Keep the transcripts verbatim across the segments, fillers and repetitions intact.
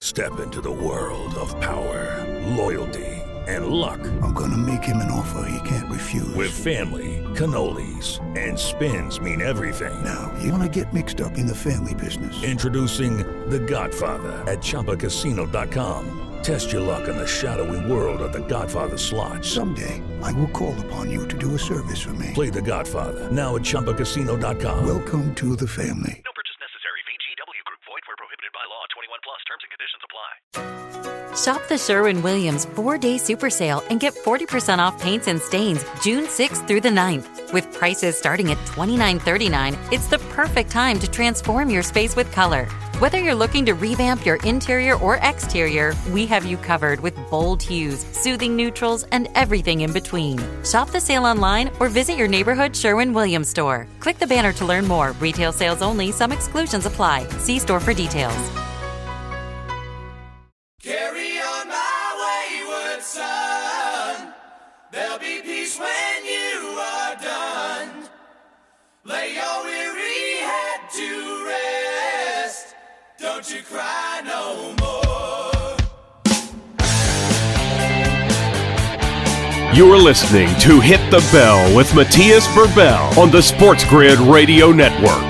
Step into the world of power, loyalty, and luck. I'm gonna make him an offer he can't refuse. With family, cannolis, and spins mean everything. Now, you wanna get mixed up in the family business. Introducing The Godfather at Chumba Casino dot com. Test your luck in the shadowy world of The Godfather slot. Someday, I will call upon you to do a service for me. Play The Godfather now at Chumba Casino dot com. Welcome to the family. No purchase necessary. V G W Group. Void where prohibited by law. twenty-one plus. Terms and conditions apply. Shop the Sherwin-Williams four-day super sale and get forty percent off paints and stains June sixth through the ninth. With prices starting at twenty-nine thirty-nine, it's the perfect time to transform your space with color. Whether you're looking to revamp your interior or exterior, we have you covered with bold hues, soothing neutrals, and everything in between. Shop the sale online or visit your neighborhood Sherwin-Williams store. Click the banner to learn more. Retail sales only. Some exclusions apply. See store for details. Carry on my wayward son. There'll be peace when you are done. Lay your weary head to rest. Don't you cry no more. You're listening to Hit the Bell with Matthias Burbell on the Sports Grid Radio Network.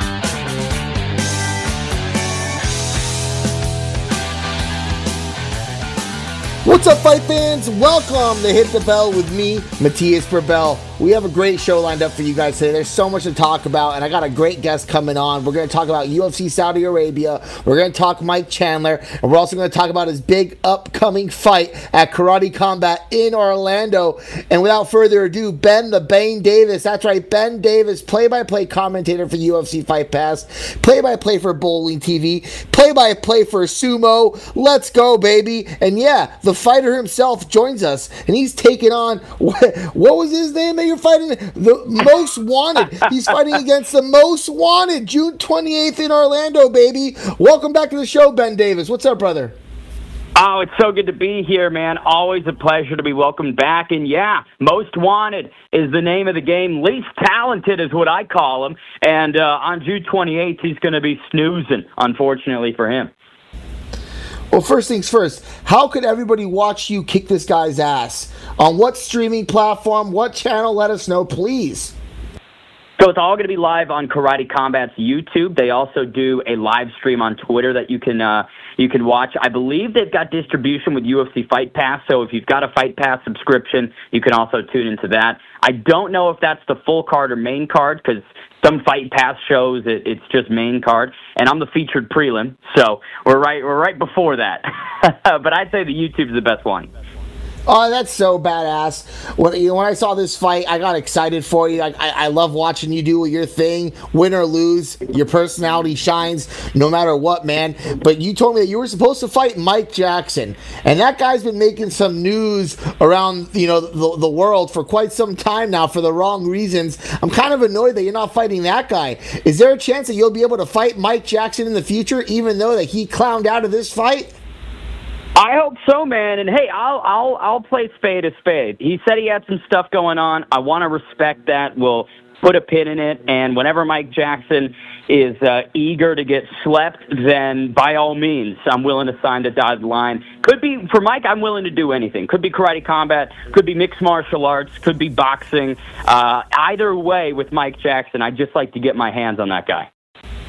What's up, fight fans? Welcome to Hit the Bell with me, Matthias Burbell. We have a great show lined up for you guys today. There's so much to talk about, and I got a great guest coming on. We're going to talk about U F C Saudi Arabia. We're going to talk Mike Chandler, and we're also going to talk about his big upcoming fight at Karate Combat in Orlando. And without further ado, Ben the Bane Davis. That's right, Ben Davis, play-by-play commentator for U F C Fight Pass, play-by-play for Bowling T V, play-by-play for Sumo. Let's go, baby. And yeah, the fighter himself joins us, and he's taking on, what, what was his name that you're fighting? The Most Wanted. He's fighting against the Most Wanted, June twenty-eighth in Orlando, baby. Welcome back to the show, Ben Davis. What's up, brother? Oh, it's so good to be here, man. Always a pleasure to be welcomed back. And yeah, Most Wanted is the name of the game. Least talented is what I call him. And uh, on June twenty-eighth, he's going to be snoozing, unfortunately for him. Well, first things first, how could everybody watch you kick this guy's ass? On what streaming platform, what channel? Let us know, please. So it's all going to be live on Karate Combat's YouTube. They also do a live stream on Twitter that you can uh, you can watch. I believe they've got distribution with U F C Fight Pass, so if you've got a Fight Pass subscription, you can also tune into that. I don't know if that's the full card or main card, because some Fight Pass shows it, it's just main card, and I'm the featured prelim, so we're right we're right before that. But I'd say the YouTube's the best one. Oh, that's so badass. When, you know, when I saw this fight, I got excited for you. I, I, I love watching you do your thing. Win or lose, your personality shines no matter what, man. But you told me that you were supposed to fight Mike Jackson, and that guy's been making some news around, you know, the, the world for quite some time now for the wrong reasons. I'm kind of annoyed that you're not fighting that guy. Is there a chance that you'll be able to fight Mike Jackson in the future, even though that he clowned out of this fight? I hope so, man. And hey, I'll I'll I'll play spade a spade. He said he had some stuff going on. I want to respect that. We'll put a pin in it. And whenever Mike Jackson is uh, eager to get slept, then by all means, I'm willing to sign the dotted line. Could be for Mike. I'm willing to do anything. Could be Karate Combat. Could be mixed martial arts. Could be boxing. Uh, either way, with Mike Jackson, I'd just like to get my hands on that guy.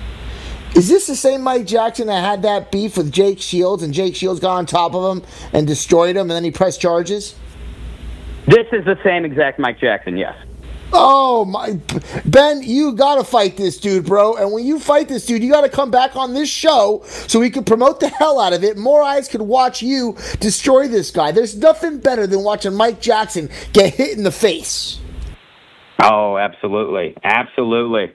Is this the same Mike Jackson that had that beef with Jake Shields, and Jake Shields got on top of him and destroyed him, and then he pressed charges? This is the same exact Mike Jackson, yes. Oh, my. Ben, you got to fight this dude, bro. And when you fight this dude, you got to come back on this show so we can promote the hell out of it. More eyes could watch you destroy this guy. There's nothing better than watching Mike Jackson get hit in the face. Oh, absolutely. Absolutely.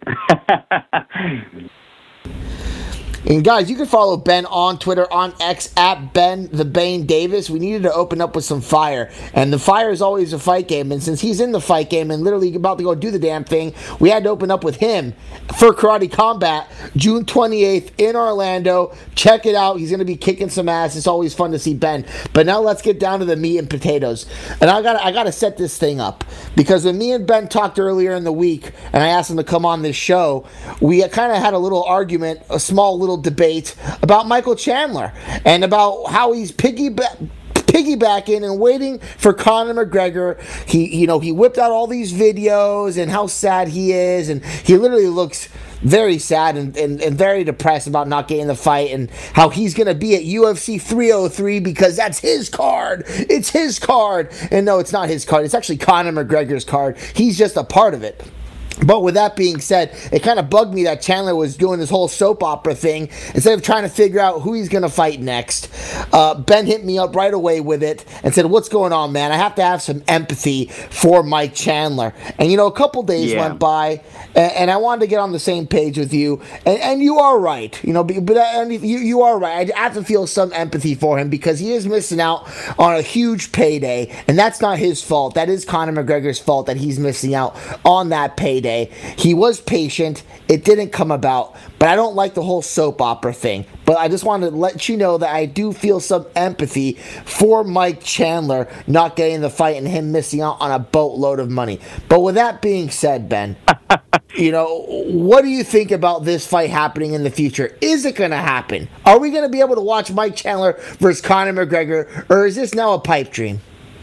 And guys, you can follow Ben on Twitter, on X, at Ben the Bane Davis. We needed to open up with some fire, and the fire is always a fight game. And since he's in the fight game and literally about to go do the damn thing, we had to open up with him for Karate Combat, June twenty-eighth in Orlando. Check it out. He's going to be kicking some ass. It's always fun to see Ben. But now let's get down to the meat and potatoes. And I got I got to set this thing up, because when me and Ben talked earlier in the week, and I asked him to come on this show, we kind of had a little argument, a small little little debate about Michael Chandler and about how he's piggyback. piggybacking and waiting for Conor McGregor. He, you know, he whipped out all these videos and how sad he is, and he literally looks very sad and, and, and very depressed about not getting the fight, and how he's going to be at U F C three oh three because that's his card. It's his card. And no, it's not his card. It's actually Conor McGregor's card. He's just a part of it. But with that being said, it kind of bugged me that Chandler was doing this whole soap opera thing instead of trying to figure out who he's going to fight next. Uh, Ben hit me up right away with it and said, what's going on, man? I have to have some empathy for Mike Chandler. And, you know, a couple days yeah. went by, and, and I wanted to get on the same page with you. And, and you are right. You know, but, but and you, you are right. I have to feel some empathy for him because he is missing out on a huge payday. And that's not his fault. That is Conor McGregor's fault that he's missing out on that payday. He was patient. It didn't come about, but I don't like the whole soap opera thing. But I just wanted to let you know that I do feel some empathy for Mike Chandler not getting the fight and him missing out on a boatload of money. But with that being said, Ben, you know, what do you think about this fight happening in the future? Is it going to happen? Are we going to be able to watch Mike Chandler versus Conor McGregor, or is this now a pipe dream?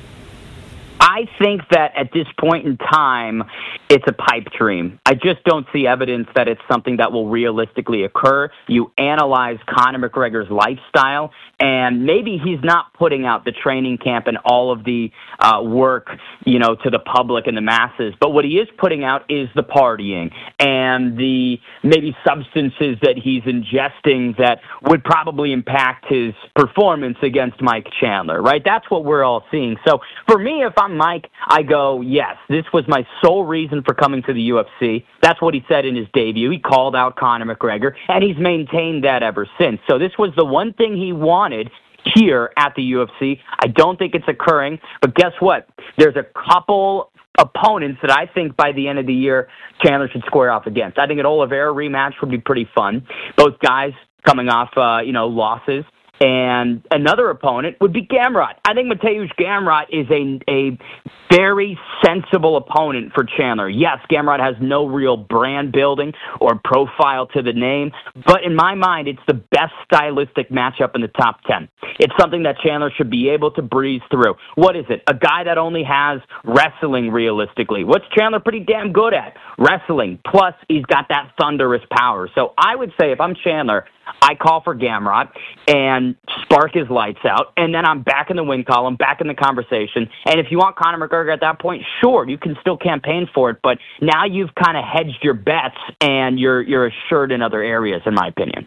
I think that at this point in time, it's a pipe dream. I just don't see evidence that it's something that will realistically occur. You analyze Conor McGregor's lifestyle, and maybe he's not putting out the training camp and all of the uh, work, you know, to the public and the masses. But what he is putting out is the partying and the maybe substances that he's ingesting that would probably impact his performance against Mike Chandler, right? That's what we're all seeing. So for me, if I'm Mike, I go, yes, this was my sole reason for coming to the U F C. That's what he said in his debut. He called out Conor McGregor, and he's maintained that ever since. So this was the one thing he wanted here at the U F C. I don't think it's occurring, but guess what? There's a couple opponents that I think by the end of the year Chandler should square off against. I think an Oliveira rematch would be pretty fun. Both guys coming off, uh, you know, losses. And another opponent would be Gamrot. I think Mateusz Gamrot is a a very sensible opponent for Chandler. Yes, Gamrot has no real brand building or profile to the name, but in my mind, it's the best stylistic matchup in the top ten. It's something that Chandler should be able to breeze through. What is it? A guy that only has wrestling realistically. What's Chandler pretty damn good at? Wrestling. Plus, he's got that thunderous power. So I would say if I'm Chandler, I call for Gamrot and spark his lights out, and then I'm back in the win column, back in the conversation. And if you want Conor McGregor at that point, sure, you can still campaign for it, but now you've kind of hedged your bets, and you're you're assured in other areas, in my opinion.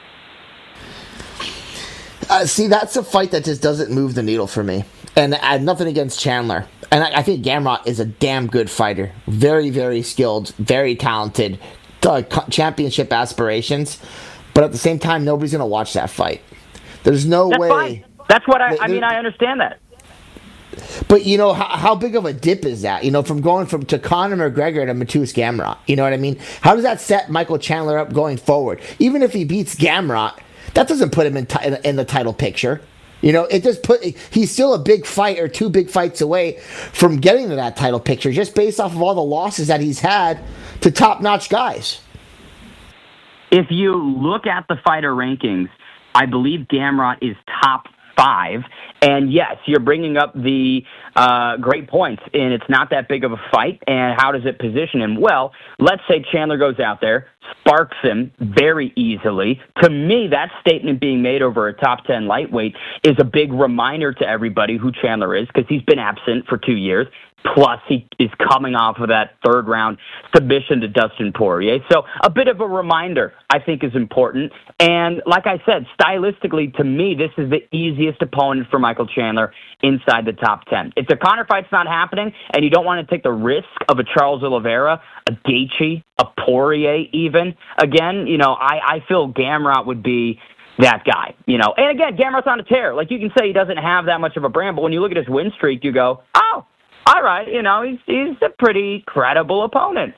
Uh, see, that's a fight that just doesn't move the needle for me. And I have nothing against Chandler. And I, I think Gamrot is a damn good fighter. Very, very skilled, very talented, uh, championship aspirations. But at the same time, nobody's going to watch that fight. There's no That's way. Fine. That's what I, I mean, I understand that. But, you know, how, how big of a dip is that? You know, from going from to Conor McGregor to Mateusz Gamrot. You know what I mean? How does that set Michael Chandler up going forward? Even if he beats Gamrot, that doesn't put him in, t- in the title picture. You know, it just put he's still a big fight or two big fights away from getting to that title picture just based off of all the losses that he's had to top-notch guys. If you look at the fighter rankings, I believe Gamrot is top five. And yes, you're bringing up the uh, great points, and it's not that big of a fight. And how does it position him? Well, let's say Chandler goes out there, sparks him very easily. To me, that statement being made over a top ten lightweight is a big reminder to everybody who Chandler is, because he's been absent for two years. Plus, he is coming off of that third-round submission to Dustin Poirier. So a bit of a reminder, I think, is important. And like I said, stylistically, to me, this is the easiest opponent for Michael Chandler inside the top ten. If the Conor fight's not happening and you don't want to take the risk of a Charles Oliveira, a Gaethje, a Poirier even, again, you know, I, I feel Gamrot would be that guy, you know. And again, Gamrot's on a tear. Like, you can say he doesn't have that much of a brand, but when you look at his win streak, you go, oh, all right, you know, he's he's a pretty credible opponent.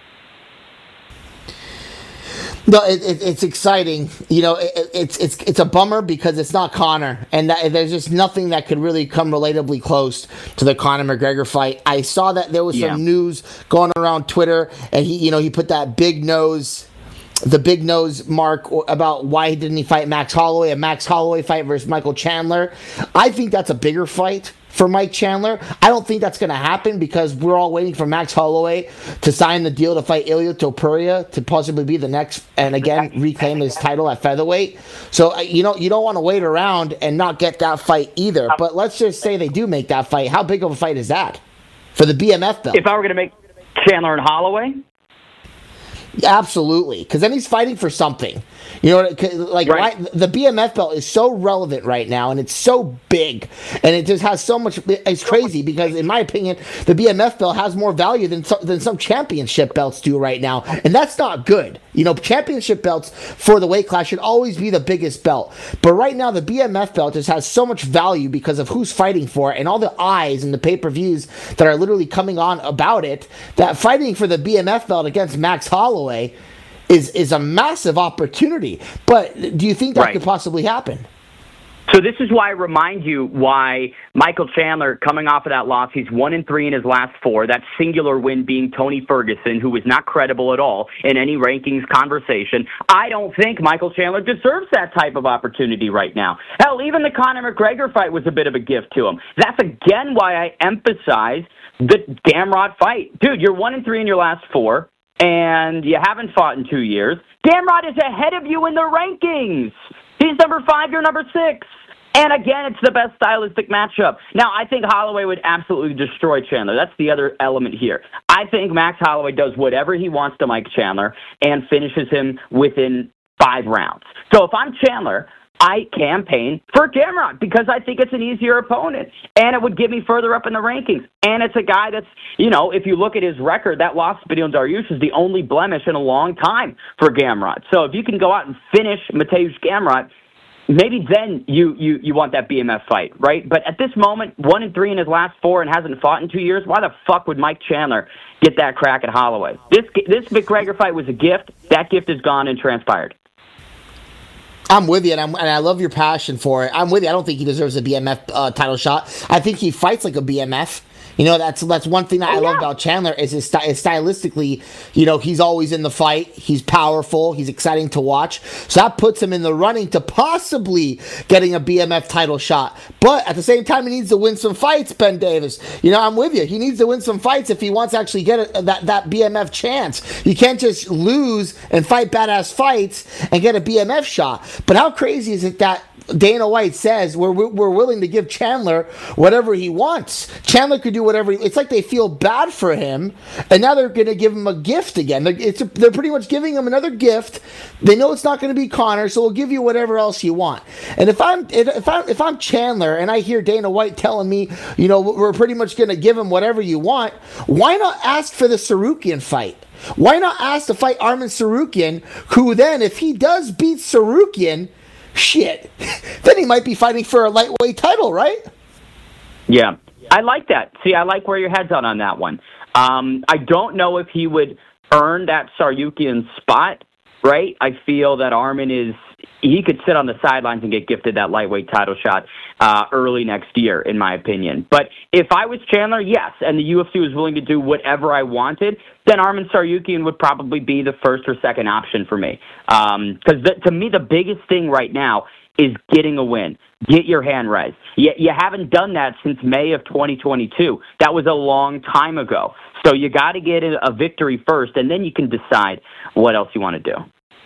No, it, it, it's exciting. You know, it, it's it's it's a bummer because it's not Conor, and that, there's just nothing that could really come relatively close to the Conor McGregor fight. I saw that there was yeah. some news going around Twitter, and he, you know, he put that big nose the big nose mark about why didn't he fight Max Holloway, a Max Holloway fight versus Michael Chandler. I think that's a bigger fight for Mike Chandler. I don't think that's going to happen because we're all waiting for Max Holloway to sign the deal to fight Ilia Topuria to possibly be the next, and again, reclaim his title at featherweight. So, you know, you don't want to wait around and not get that fight either. But let's just say they do make that fight. How big of a fight is that for the B M F belt? If I were going to make Chandler and Holloway? Absolutely, because then he's fighting for something. You know, like right. right, the B M F belt is so relevant right now, and it's so big, and it just has so much. It's crazy because, in my opinion, the B M F belt has more value than some, than some championship belts do right now, and that's not good. You know, championship belts for the weight class should always be the biggest belt, but right now the B M F belt just has so much value because of who's fighting for it and all the eyes and the pay-per-views that are literally coming on about it. That fighting for the B M F belt against Max Holloway is is a massive opportunity. But do you think that right. could possibly happen? So this is why I remind you why Michael Chandler, coming off of that loss, he's one and three in his last four. That singular win being Tony Ferguson, who was not credible at all in any rankings conversation. I don't think Michael Chandler deserves that type of opportunity right now. Hell, even the Conor McGregor fight was a bit of a gift to him. That's again why I emphasize the Gamrot fight. Dude, you're one and three in your last four, and you haven't fought in two years. Gamrot is ahead of you in the rankings. He's number five, you're number six. And again, it's the best stylistic matchup. Now, I think Holloway would absolutely destroy Chandler. That's the other element here. I think Max Holloway does whatever he wants to Mike Chandler and finishes him within five rounds. So if I'm Chandler, I campaign for Gamrot because I think it's an easier opponent, and it would get me further up in the rankings. And it's a guy that's, you know, if you look at his record, that loss to Beneil Dariush is the only blemish in a long time for Gamrot. So if you can go out and finish Mateusz Gamrot, maybe then you, you, you want that B M F fight, right? But at this moment, one and three in his last four and hasn't fought in two years, why the fuck would Mike Chandler get that crack at Holloway? This, this McGregor fight was a gift. That gift is gone and transpired. I'm with you, and, I'm, and I love your passion for it. I'm with you. I don't think he deserves a B M F uh, title shot. I think he fights like a B M F. You know, that's that's one thing that I love about Chandler is his sty- is stylistically, you know, he's always in the fight. He's powerful. He's exciting to watch. So that puts him in the running to possibly getting a B M F title shot. But at the same time, he needs to win some fights, Ben Davis. You know, I'm with you. He needs to win some fights if he wants to actually get a, that, that B M F chance. You can't just lose and fight badass fights and get a B M F shot. But how crazy is it that Dana White says we're we're willing to give Chandler whatever he wants. Chandler could do whatever. He, it's like they feel bad for him, and now they're going to give him a gift again. They're, it's a, they're pretty much giving him another gift. They know it's not going to be Conor, so we'll give you whatever else you want. And if I'm if I'm if I'm Chandler and I hear Dana White telling me, you know, we're pretty much going to give him whatever you want, why not ask for the Sarukian fight? Why not ask to fight Arman Sarukian, who then, if he does beat Sarukian, shit, then he might be fighting for a lightweight title, right? Yeah, I like that. See, I like where your head's on on that one. Um, I don't know if he would earn that Sarukian spot, right? I feel that Arman is, he could sit on the sidelines and get gifted that lightweight title shot uh, early next year, in my opinion. But if I was Chandler, yes, and the U F C was willing to do whatever I wanted, then Arman Sarukian would probably be the first or second option for me. Because um, to me, the biggest thing right now is getting a win. Get your hand raised. You, you haven't done that since May of twenty twenty-two. That was a long time ago. So you got to get a victory first, and then you can decide what else you want to do.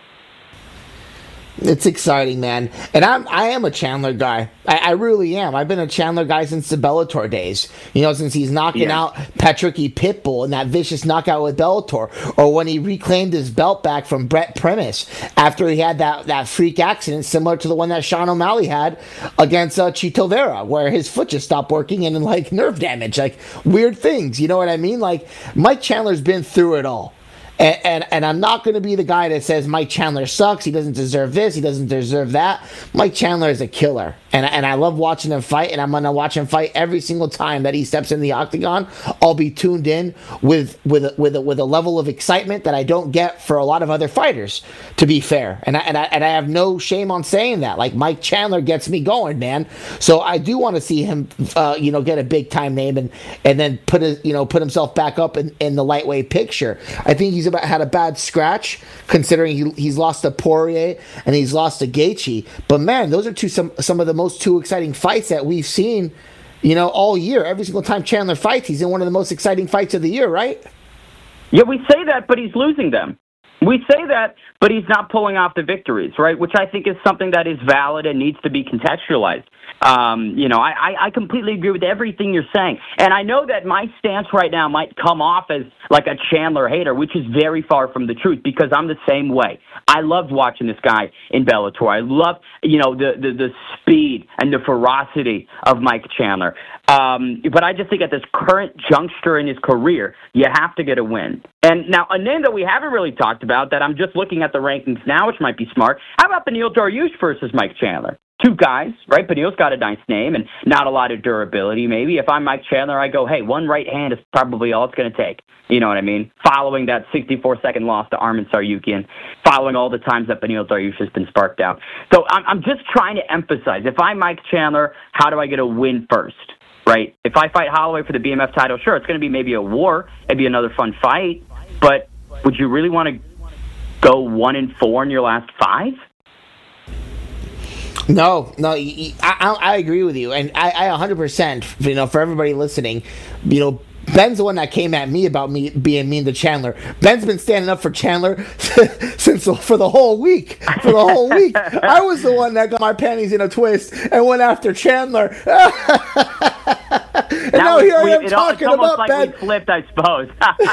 It's exciting, man. And I'm, I am a Chandler guy. I, I really am. I've been a Chandler guy since the Bellator days. You know, since he's knocking yeah. out Patricky Pitbull in that vicious knockout with Bellator. Or when he reclaimed his belt back from Brett Primus after he had that, that freak accident similar to the one that Sean O'Malley had against uh, Chito Vera, where his foot just stopped working and, like, nerve damage. Like, weird things. You know what I mean? Like, Mike Chandler's been through it all. And, and and I'm not going to be the guy that says Mike Chandler sucks. He doesn't deserve this. He doesn't deserve that. Mike Chandler is a killer. and and I love watching him fight, and I'm gonna watch him fight every single time that he steps in the octagon. I'll be tuned in with with a, with a, with a level of excitement that I don't get for a lot of other fighters, to be fair. And I, and I and I have no shame on saying that. Like, Mike Chandler gets me going, man. So I do want to see him, uh, you know, get a big time name and and then put a, you know put himself back up in, in the lightweight picture. I think he's about had a bad scratch considering he he's lost to Poirier and he's lost to Gaethje. But man, those are two some some of the most two exciting fights that we've seen, you know, all year. Every single time Chandler fights, he's in one of the most exciting fights of the year, right? Yeah, we say that, but he's losing them. We say that, but he's not pulling off the victories, right? Which I think is something that is valid and needs to be contextualized. Um, you know, I, I completely agree with everything you're saying. And I know that my stance right now might come off as like a Chandler hater, which is very far from the truth because I'm the same way. I loved watching this guy in Bellator. I love, you know, the, the, the speed and the ferocity of Mike Chandler. Um, but I just think at this current juncture in his career, you have to get a win. And now a name that we haven't really talked about that I'm just looking at the rankings now, which might be smart. How about Beneil Dariush versus Mike Chandler? Two guys, right? Beneil's got a nice name and not a lot of durability, maybe. If I'm Mike Chandler, I go, hey, one right hand is probably all it's going to take. You know what I mean? Following that sixty-four second loss to Arman Tsarukyan, following all the times that Beneil Dariush has been sparked out. So I'm, I'm just trying to emphasize, if I'm Mike Chandler, how do I get a win first? Right? If I fight Holloway for the B M F title, sure, it's going to be maybe a war. It'd be another fun fight. But would you really want to go one and four in your last five? No, no, I, I, I agree with you, and I, I one hundred percent, you know, for everybody listening, you know, Ben's the one that came at me about me being mean to Chandler. Ben's been standing up for Chandler since for the whole week. For the whole week, I was the one that got my panties in a twist and went after Chandler. And now, now here we, I am it, talking it's about like Ben. We flipped, I suppose.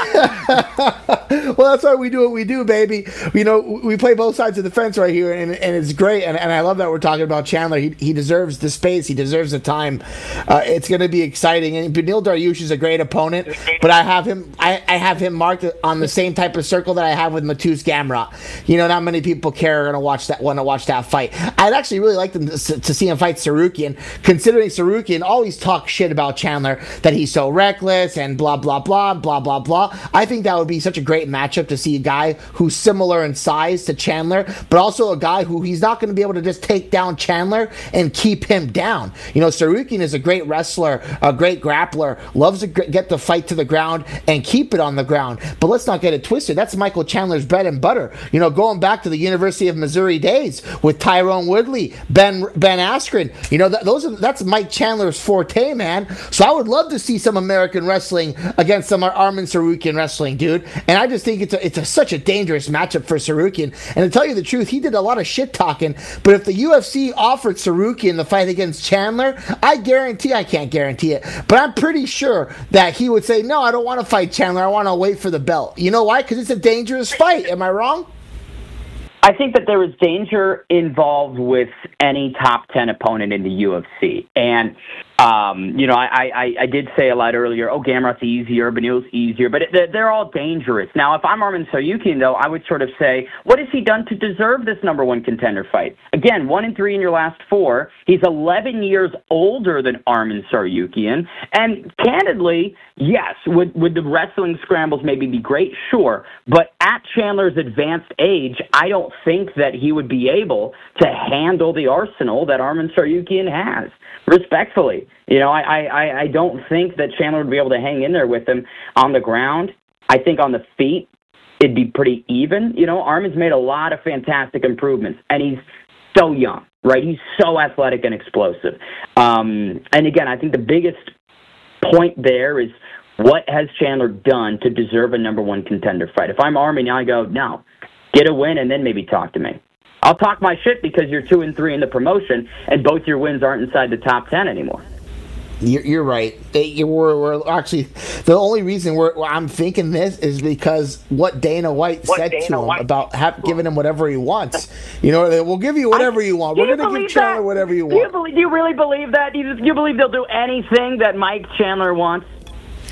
Well, that's why we do what we do, baby. You know, we play both sides of the fence right here, and, and it's great. And, and I love that we're talking about Chandler. He he deserves the space. He deserves the time. Uh, it's going to be exciting. And Beneil Dariush is a great opponent, but I have him. I, I have him marked on the same type of circle that I have with Mateusz Gamrot. You know, not many people care are going to watch that. Want to watch that fight. I'd actually really like them to, to see him fight Tsarukyan, considering Tsarukyan always talks shit about Chandler, that he's so reckless and blah blah blah blah blah blah. I think that would be such a great matchup to see a guy who's similar in size to Chandler, but also a guy who he's not going to be able to just take down Chandler and keep him down. You know, Tsarukyan is a great wrestler, a great grappler, loves to get the fight to the ground and keep it on the ground. But let's not get it twisted. That's Michael Chandler's bread and butter. You know, going back to the University of Missouri days with Tyrone Woodley, Ben Ben Askren. You know, th- those are that's Mike Chandler's forte, man. So I would love to see some American wrestling against some Arman Tsarukyan wrestling, dude. And I just think it's a, it's a, such a dangerous matchup for Tsarukyan. And to tell you the truth, he did a lot of shit talking. But if the U F C offered Tsarukyan the fight against Chandler, I guarantee, I can't guarantee it, but I'm pretty sure that he would say, no, I don't want to fight Chandler. I want to wait for the belt. You know why? Because it's a dangerous fight. Am I wrong? I think that there is danger involved with any top ten opponent in the U F C. And, um, you know, I, I, I did say a lot earlier, oh, Gamrot's easier, Beneil's easier, but it, they're, they're all dangerous. Now, if I'm Arman Tsarukyan, though, I would sort of say, what has he done to deserve this number one contender fight? Again, one and three in your last four. He's eleven years older than Arman Tsarukyan. And candidly, yes, would, would the wrestling scrambles maybe be great? Sure. But at Chandler's advanced age, I don't think that he would be able to handle the arsenal that Arman Tsarukyan has. Respectfully, you know, I, I, I don't think that Chandler would be able to hang in there with him on the ground. I think on the feet, it'd be pretty even. You know, Arman's made a lot of fantastic improvements, and he's so young, right? He's so athletic and explosive. Um, and again, I think the biggest point there is what has Chandler done to deserve a number one contender fight? If I'm Arman, I go, no, get a win and then maybe talk to me. I'll talk my shit because you're two and three in the promotion, and both your wins aren't inside the top ten anymore. You're, you're right. They, we're, we're actually the only reason we're, I'm thinking this is because what Dana White what said Dana to him White about have, giving him whatever he wants. You know, we'll give you whatever I, you want. We're going to give Chandler that? whatever you want. Do you, believe, do you really believe that? Do you, do you believe they'll do anything that Mike Chandler wants?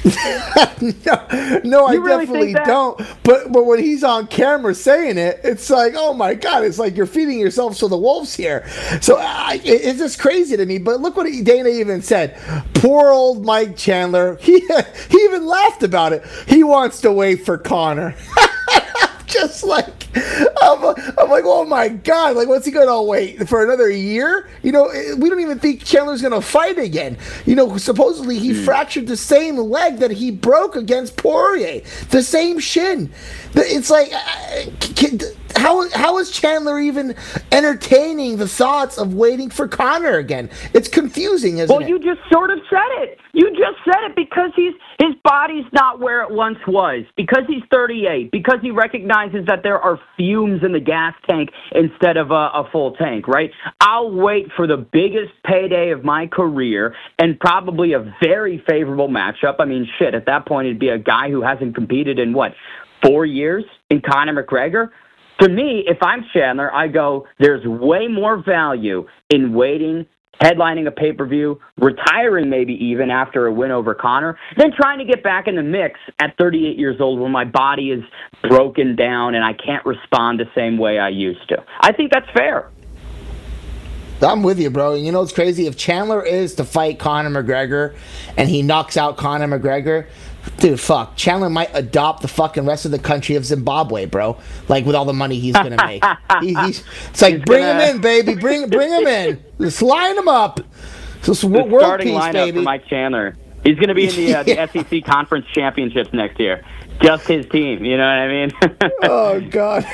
no, no, I You really definitely think that? don't. But but when he's on camera saying it, it's like, oh my God, it's like you're feeding yourself to the wolves here. So uh, it, it's just crazy to me. But look what he, Dana even said. Poor old Mike Chandler. He he even laughed about it. He wants to wait for Conor. Just like, I'm, I'm like, oh my God, like, what's he going to wait for another year? You know, we don't even think Chandler's going to fight again. You know, supposedly he mm. fractured the same leg that he broke against Poirier, the same shin. It's like, how how is Chandler even entertaining the thoughts of waiting for Conor again? It's confusing, isn't well, it? Well, you just sort of said it. You just said it because he's his body's not where it once was, because he's thirty-eight, because he recognizes that there are fumes in the gas tank instead of a, a full tank, right? I'll wait for the biggest payday of my career and probably a very favorable matchup. I mean, shit, at that point it'd be a guy who hasn't competed in, what, four years in Conor McGregor? To me, if I'm Chandler, I go, there's way more value in waiting, headlining a pay-per-view, retiring maybe even after a win over Conor, than trying to get back in the mix at thirty-eight years old when my body is broken down and I can't respond the same way I used to. I think that's fair. I'm with you, bro. And you know what's crazy? If Chandler is to fight Conor McGregor and he knocks out Conor McGregor, dude, fuck. Chandler might adopt the fucking rest of the country of Zimbabwe, bro. Like, with all the money he's going to make. he, he's, it's like, he's bring gonna... him in, baby. Bring bring him in. Just line him up. Just the world starting peace, lineup baby. for Mike Chandler. He's going to be in the, uh, yeah. the S E C Conference Championships next year. Just his team, you know what I mean? Oh, God.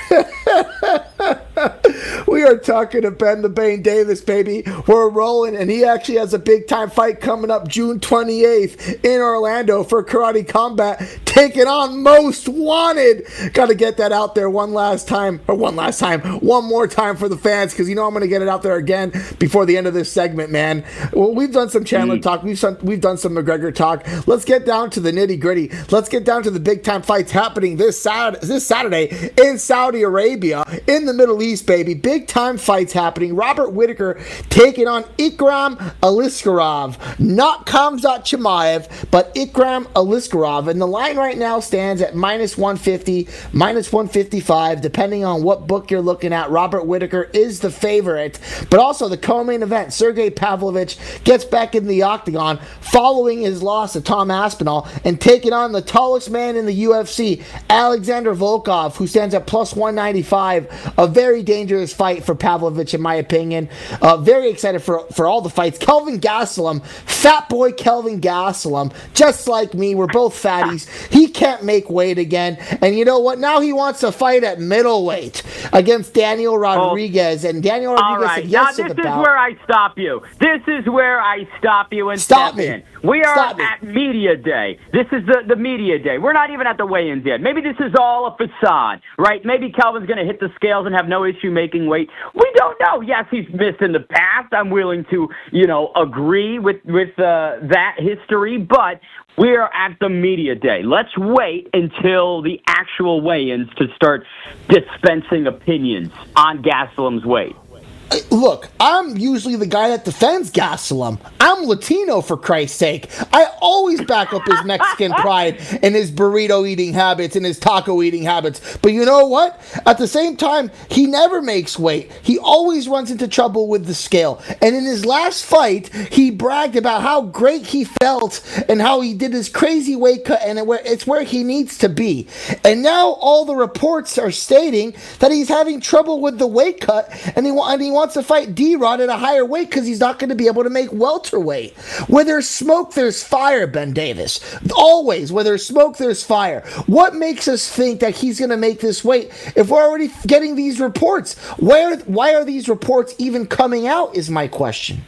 We are talking to Ben the Bane Davis, baby. We're rolling, and he actually has a big-time fight coming up June twenty-eighth in Orlando for Karate Combat, taking on Most Wanted. Got to get that out there one last time, or one last time, one more time for the fans, because you know I'm going to get it out there again before the end of this segment, man. Well, we've done some Chandler mm. talk. We've, some, we've done some McGregor talk. Let's get down to the nitty-gritty. Let's get down to the big-time fights happening this Saturday, this Saturday in Saudi Arabia, in the Middle East, baby. Big-time fights happening. Robert Whittaker taking on Ikram Aliskerov. Not Khamzat Chimaev, but Ikram Aliskerov. And the line right now stands at minus one fifty, minus one fifty-five, depending on what book you're looking at. Robert Whittaker is the favorite. But also the co-main event, Sergey Pavlovich gets back in the octagon following his loss to Tom Aspinall and taking on the tallest man in the U F C, Alexander Volkov, who stands at plus one ninety-five. A very dangerous fight for Pavlovich, in my opinion. Uh, very excited for, for all the fights. Kelvin Gastelum, fat boy Kelvin Gastelum, just like me. We're both fatties. He can't make weight again. And you know what? Now he wants to fight at middleweight against Daniel Rodriguez. Oh. And Daniel Rodriguez all right. said yes now, to the this is bout. where I stop you. This is where I stop you and stop step me. in. We are Stop at me. media day. This is the, the media day. We're not even at the weigh-ins yet. Maybe this is all a facade, right? Maybe Kelvin's going to hit the scales and have no issue making weight. We don't know. Yes, he's missed in the past. I'm willing to, you know, agree with, with uh, that history, but we're at the media day. Let's wait until the actual weigh-ins to start dispensing opinions on Gastelum's weight. Look, I'm usually the guy that defends Gastelum. I'm Latino, for Christ's sake. I always back up his Mexican pride and his burrito eating habits and his taco eating habits. But you know what? At the same time, he never makes weight. He always runs into trouble with the scale. And in his last fight, he bragged about how great he felt and how he did his crazy weight cut, and it's where he needs to be. And now all the reports are stating that he's having trouble with the weight cut, and he, and he wants to fight D-Rod at a higher weight because he's not going to be able to make welterweight. Where there's smoke, there's fire, Ben Davis. Always, where there's smoke, there's fire. What makes us think that he's going to make this weight if we're already getting these reports? Where, why are these reports even coming out is my question.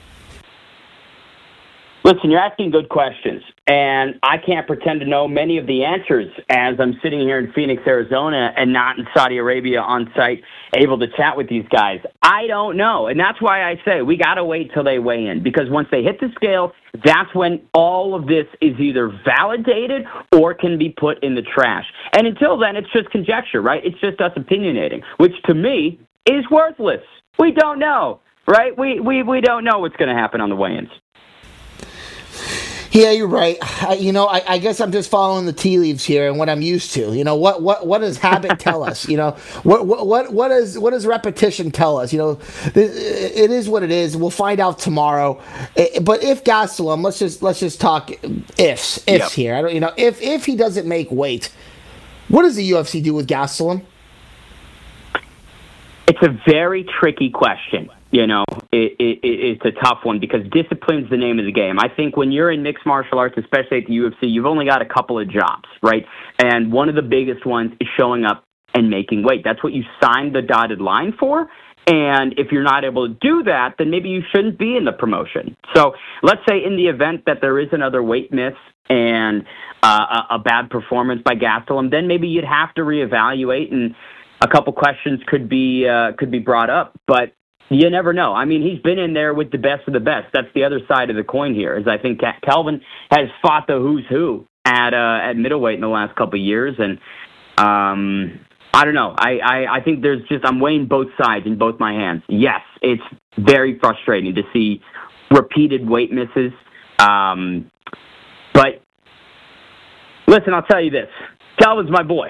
Listen, you're asking good questions, and I can't pretend to know many of the answers as I'm sitting here in Phoenix, Arizona, and not in Saudi Arabia on site, able to chat with these guys. I don't know, and that's why I say we got to wait till they weigh in, because once they hit the scale, that's when all of this is either validated or can be put in the trash. And until then, it's just conjecture, right? It's just us opinionating, which to me is worthless. We don't know, right? We we, we don't know what's going to happen on the weigh-ins. Yeah, you're right. I, you know, I, I guess I'm just following the tea leaves here and what I'm used to. You know, what what what does habit tell us? You know, what what what what does what does repetition tell us? You know, it is what it is. We'll find out tomorrow. But if Gastelum, let's just let's just talk ifs ifs yep. here. I don't, you know, if if he doesn't make weight, what does the U F C do with Gastelum? It's a very tricky question. You know, it, it, it's a tough one because discipline's the name of the game. I think when you're in mixed martial arts, especially at the U F C, you've only got a couple of jobs, right? And one of the biggest ones is showing up and making weight. That's what you signed the dotted line for. And if you're not able to do that, then maybe you shouldn't be in the promotion. So let's say in the event that there is another weight miss and uh, a, a bad performance by Gastelum, then maybe you'd have to reevaluate, and a couple questions could be uh, could be brought up. But you never know. I mean, he's been in there with the best of the best. That's the other side of the coin here, is I think Kelvin has fought the who's who at uh, at middleweight in the last couple of years. And um, I don't know. I, I, I think there's just, I'm weighing both sides in both my hands. Yes, it's very frustrating to see repeated weight misses. Um, but listen, I'll tell you this. Kelvin's my boy.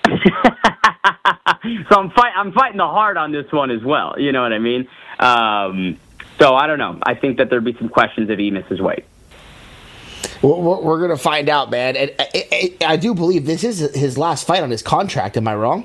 So I'm fight I'm fighting the hard on this one as well. You know what I mean? Um, so I don't know. I think that there'd be some questions if he misses weight. Well, we're going to find out, man. And I, I, I do believe this is his last fight on his contract. Am I wrong?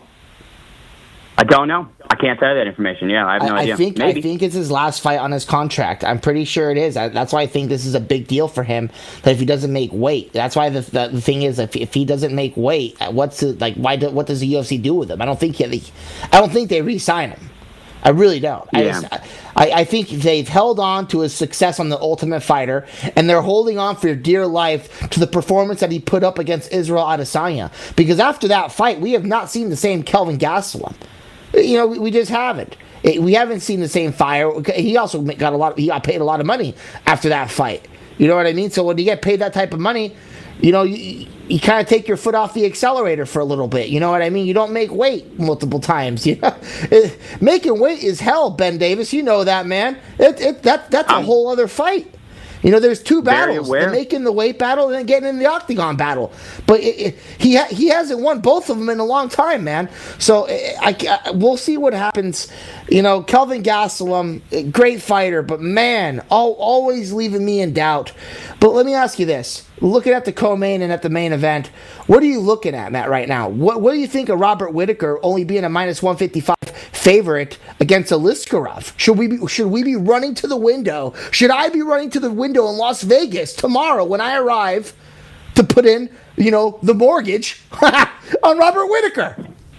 I don't know. I can't tell you that information. Yeah, I have no I, idea. I think Maybe. I think it's his last fight on his contract. I'm pretty sure it is. I, that's why I think this is a big deal for him. That if he doesn't make weight, that's why the the, the thing is, if if he doesn't make weight, what's the, like? Why? Do, what does the U F C do with him? I don't think he, I don't think they re-sign him. I really don't. Yeah. I, just, I, I think they've held on to his success on The Ultimate Fighter, and they're holding on for dear life to the performance that he put up against Israel Adesanya. Because after that fight, we have not seen the same Kelvin Gastelum. You know, we, we just haven't. It, we haven't seen the same fire. He also got a lot. He got paid a lot of money after that fight. You know what I mean? So when you get paid that type of money, you know, you, you kind of take your foot off the accelerator for a little bit. You know what I mean? You don't make weight multiple times. You know, it, making weight is hell, Ben Davis. You know that, man. It, it that that's a whole other fight. You know, there's two battles: the making the weight battle and then getting in the octagon battle. But it, it, he ha- he hasn't won both of them in a long time, man. So I, I, we'll see what happens. You know, Kelvin Gastelum, great fighter, but man, all, always leaving me in doubt. But let me ask you this: looking at the co-main and at the main event, what are you looking at, Matt, right now? What What do you think of Robert Whittaker only being a minus one fifty-five favorite against Aliskerov? Should we be Should we be running to the window? Should I be running to the window in Las Vegas tomorrow when I arrive to put in, you know, the mortgage on Robert Whittaker?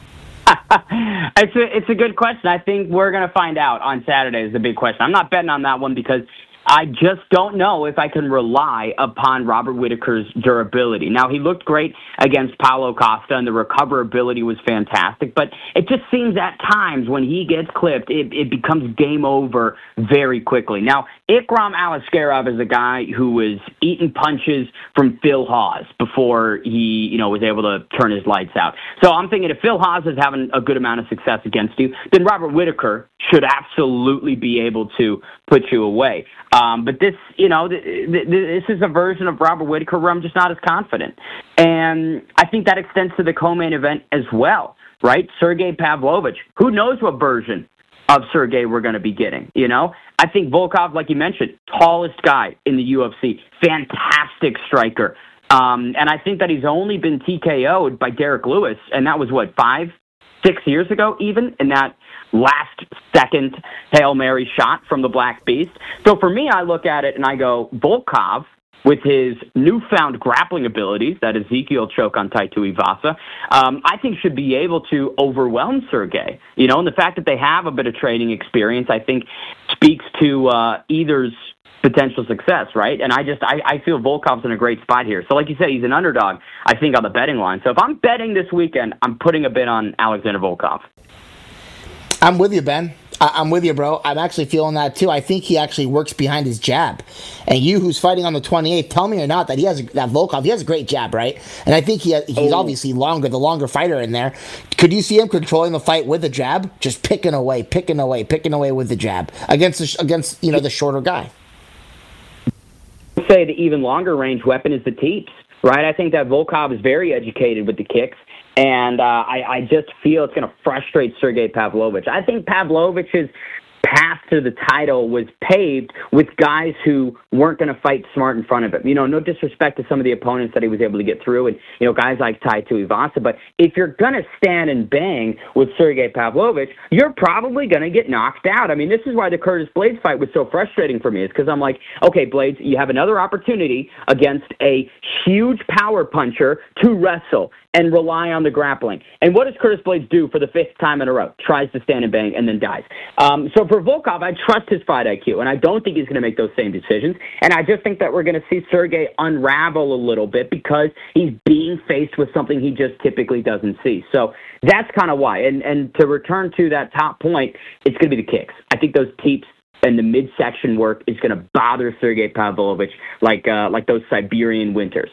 It's a, it's a good question. I think we're going to find out on Saturday is the big question. I'm not betting on that one because I just don't know if I can rely upon Robert Whittaker's durability. Now, he looked great against Paulo Costa, and the recoverability was fantastic, but it just seems at times when he gets clipped, it, it becomes game over very quickly. Now, Ikram Aliskerov is a guy who was eating punches from Phil Hawes before he, you know, was able to turn his lights out. So I'm thinking if Phil Hawes is having a good amount of success against you, then Robert Whittaker should absolutely be able to put you away. Um, but this, you know, th- th- this is a version of Robert Whittaker where I'm just not as confident. And I think that extends to the co-main event as well, right? Sergey Pavlovich. Who knows what version of Sergey we're going to be getting, you know? I think Volkov, like you mentioned, tallest guy in the U F C, fantastic striker. Um, and I think that he's only been T K O'd by Derek Lewis, and that was, what, five, six years ago even, in that last second Hail Mary shot from the Black Beast. So for me, I look at it and I go, Volkov, with his newfound grappling abilities, that Ezekiel choke on Taito Ivasa, um, I think should be able to overwhelm Sergey. You know, and the fact that they have a bit of training experience, I think, speaks to uh, either's potential success, right? And I just, I, I feel Volkov's in a great spot here. So like you said, he's an underdog, I think, on the betting line. So if I'm betting this weekend, I'm putting a bet on Alexander Volkov. I'm with you, Ben. I- I'm with you, bro. I'm actually feeling that, too. I think he actually works behind his jab. And you, who's fighting on the twenty-eighth, tell me or not that he has a, that Volkov, he has a great jab, right? And I think he has, he's oh. obviously longer, the longer fighter in there. Could you see him controlling the fight with the jab? Just picking away, picking away, picking away with the jab against, the, against you know, the shorter guy. say the even longer range weapon is the teeps, right? I think that Volkov is very educated with the kicks, and uh, I, I just feel it's going to frustrate Sergey Pavlovich. I think Pavlovich's path to the title was paved with guys who weren't going to fight smart in front of him. You know, no disrespect to some of the opponents that he was able to get through, and, you know, guys like Tai Tuivasa, but if you're going to stand and bang with Sergey Pavlovich, you're probably going to get knocked out. I mean, this is why the Curtis Blades fight was so frustrating for me, is because I'm like, okay, Blades, you have another opportunity against a huge power puncher to wrestle and rely on the grappling. And what does Curtis Blades do for the fifth time in a row? Tries to stand and bang and then dies. Um, so for Volkov, I trust his fight I Q, and I don't think he's going to make those same decisions. And I just think that we're going to see Sergey unravel a little bit because he's being faced with something he just typically doesn't see. So that's kind of why. And, and to return to that top point, it's going to be the kicks. I think those teeps and the midsection work is going to bother Sergey Pavlovich like uh, like those Siberian winters.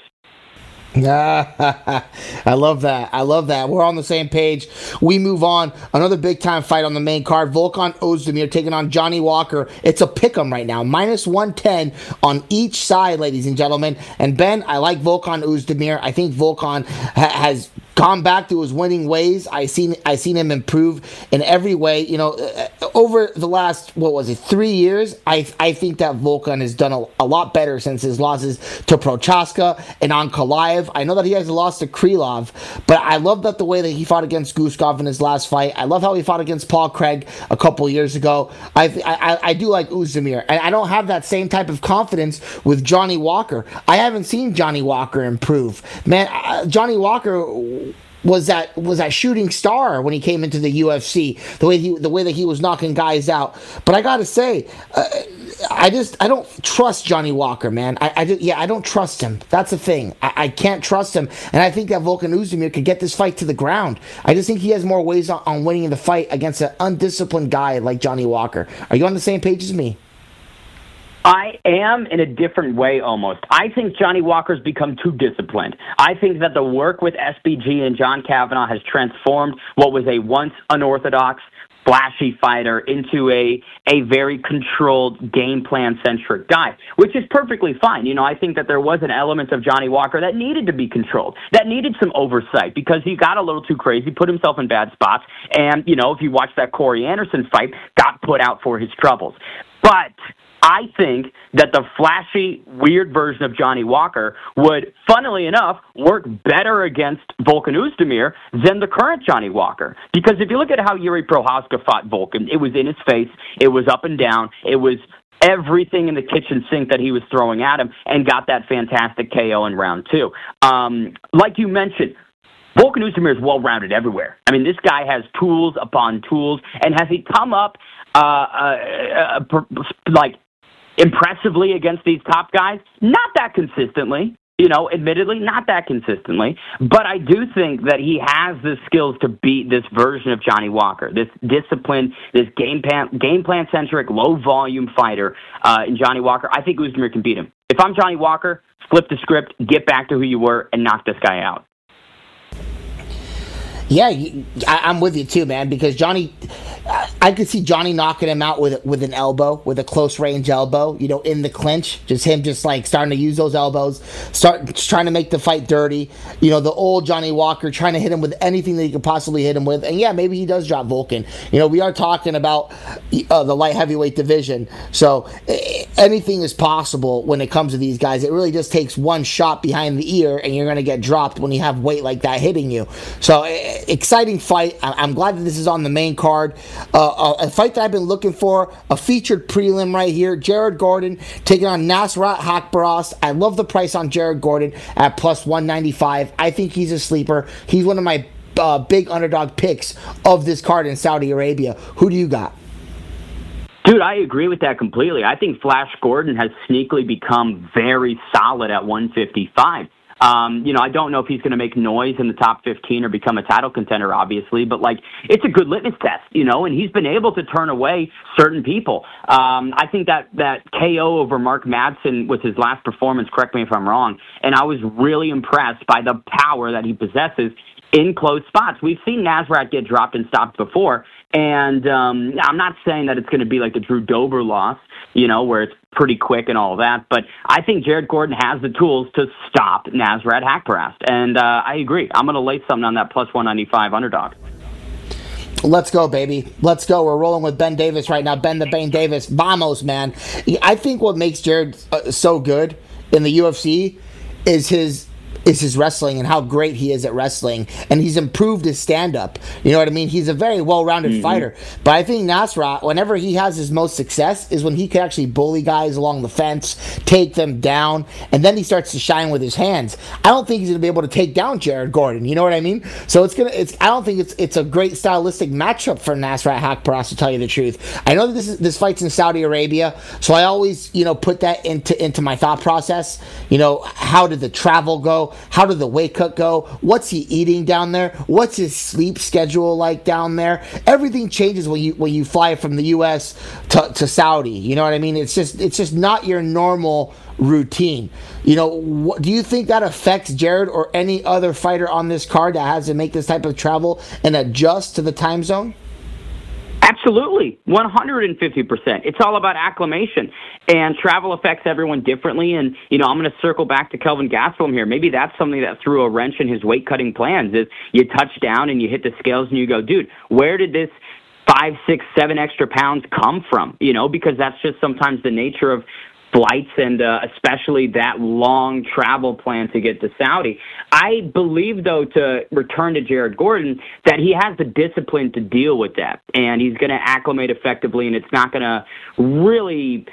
I love that. I love that. We're on the same page. We move on. Another big-time fight on the main card. Volkan Ozdemir taking on Johnny Walker. It's a pick'em right now. minus one ten on each side, ladies and gentlemen. And Ben, I like Volkan Ozdemir. I think Volkan ha- has gone back to his winning ways. I seen I seen him improve in every way. You know, uh, over the last, what was it, three years, I I think that Volkan has done a, a lot better since his losses to Prochaska and Ankalaev. I know that he has lost to Krylov, but I love that the way that he fought against Guskov in his last fight. I love how he fought against Paul Craig a couple years ago. I I, I do like Ozdemir, and I don't have that same type of confidence with Johnny Walker. I haven't seen Johnny Walker improve. Man, uh, Johnny Walker was that was that shooting star when he came into the U F C, the way he the way that he was knocking guys out. But I gotta say, uh, I just I don't trust Johnny Walker, man. I, I just, yeah I don't trust him. That's the thing. I, I can't trust him, and I think that Volkan Ozdemir could get this fight to the ground. I just think he has more ways on, on winning the fight against an undisciplined guy like Johnny Walker. Are you on the same page as me? I am in a different way almost. I think Johnny Walker's become too disciplined. I think that the work with S B G and John Kavanagh has transformed what was a once unorthodox, flashy fighter into a a very controlled, game plan-centric guy, which is perfectly fine. You know, I think that there was an element of Johnny Walker that needed to be controlled, that needed some oversight because he got a little too crazy, put himself in bad spots, and, you know, if you watch that Corey Anderson fight, got put out for his troubles. But I think that the flashy, weird version of Johnny Walker would, funnily enough, work better against Volkan Ozdemir than the current Johnny Walker. Because if you look at how Yuri Prochazka fought Volkan, it was in his face, it was up and down, it was everything in the kitchen sink that he was throwing at him, and got that fantastic K O in round two. Um, like you mentioned, Volkan Ozdemir is well-rounded everywhere. I mean, this guy has tools upon tools, and has he come up uh, uh, uh, like impressively against these top guys? Not that consistently, you know, admittedly, not that consistently. But I do think that he has the skills to beat this version of Johnny Walker, this disciplined, this game plan, game plan-centric, low-volume fighter uh, in Johnny Walker. I think Ozdemir can beat him. If I'm Johnny Walker, flip the script, get back to who you were, and knock this guy out. Yeah, I, I'm with you too, man, because Johnny, I could see Johnny knocking him out with with an elbow, with a close range elbow, you know, in the clinch. Just him just like starting to use those elbows, start trying to make the fight dirty. You know, the old Johnny Walker trying to hit him with anything that he could possibly hit him with. And yeah, maybe he does drop Volkan. You know, we are talking about uh, the light heavyweight division. So anything is possible when it comes to these guys. It really just takes one shot behind the ear and you're going to get dropped when you have weight like that hitting you. So exciting fight. I'm glad that this is on the main card. Uh, a fight that I've been looking for, a featured prelim right here. Jared Gordon taking on Nasrat Haqparast. I love the price on Jared Gordon at plus one ninety-five. I think he's a sleeper. He's one of my uh, big underdog picks of this card in Saudi Arabia. Who do you got? Dude, I agree with that completely. I think Flash Gordon has sneakily become very solid at one fifty-five. Um, you know, I don't know if he's going to make noise in the top fifteen or become a title contender, obviously, but, like, it's a good litmus test, you know, and he's been able to turn away certain people. Um, I think that, that K O over Mark Madsen was his last performance, correct me if I'm wrong, and I was really impressed by the power that he possesses in close spots. We've seen Nasrat get dropped and stopped before, And um, I'm not saying that it's going to be like the Drew Dober loss, you know, where it's pretty quick and all that. But I think Jared Gordon has the tools to stop Nasrat Haqparast. And uh, I agree. I'm going to lay something on that plus one ninety-five underdog. Let's go, baby. Let's go. We're rolling with Ben Davis right now. Ben the Bane Davis. Vamos, man. I think what makes Jared uh, so good in the U F C is his is his wrestling and how great he is at wrestling. And he's improved his stand-up. You know what I mean? He's a very well-rounded mm-hmm. fighter. But I think Nasrat, whenever he has his most success, is when he can actually bully guys along the fence, take them down, and then he starts to shine with his hands. I don't think he's going to be able to take down Jared Gordon. You know what I mean? So it's gonna. It's. I don't think it's it's a great stylistic matchup for Nasrat Haqparast, to tell you the truth. I know that this is, this fight's in Saudi Arabia, so I always, you know, put that into into my thought process. You know, how did the travel go? How did the weight cut go? What's he eating down there? What's his sleep schedule like down there? Everything changes when you when you fly from the U S to, to Saudi. You know what I mean? It's just it's just not your normal routine. You know, what, do you think that affects Jared or any other fighter on this card that has to make this type of travel and adjust to the time zone? Absolutely, one hundred fifty percent. It's all about acclimation, and travel affects everyone differently. And, you know, I'm going to circle back to Kelvin Gastelum here. Maybe that's something that threw a wrench in his weight-cutting plans, is you touch down and you hit the scales and you go, dude, where did this five, six, seven extra pounds come from? You know, because that's just sometimes the nature of flights, and uh, especially that long travel plan to get to Saudi. I believe, though, to return to Jared Gordon, that he has the discipline to deal with that, and he's going to acclimate effectively, and it's not going to really,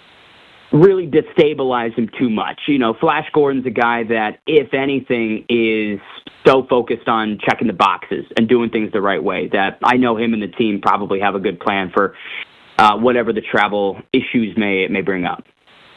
really destabilize him too much. You know, Flash Gordon's a guy that, if anything, is so focused on checking the boxes and doing things the right way that I know him and the team probably have a good plan for uh, whatever the travel issues may may bring up.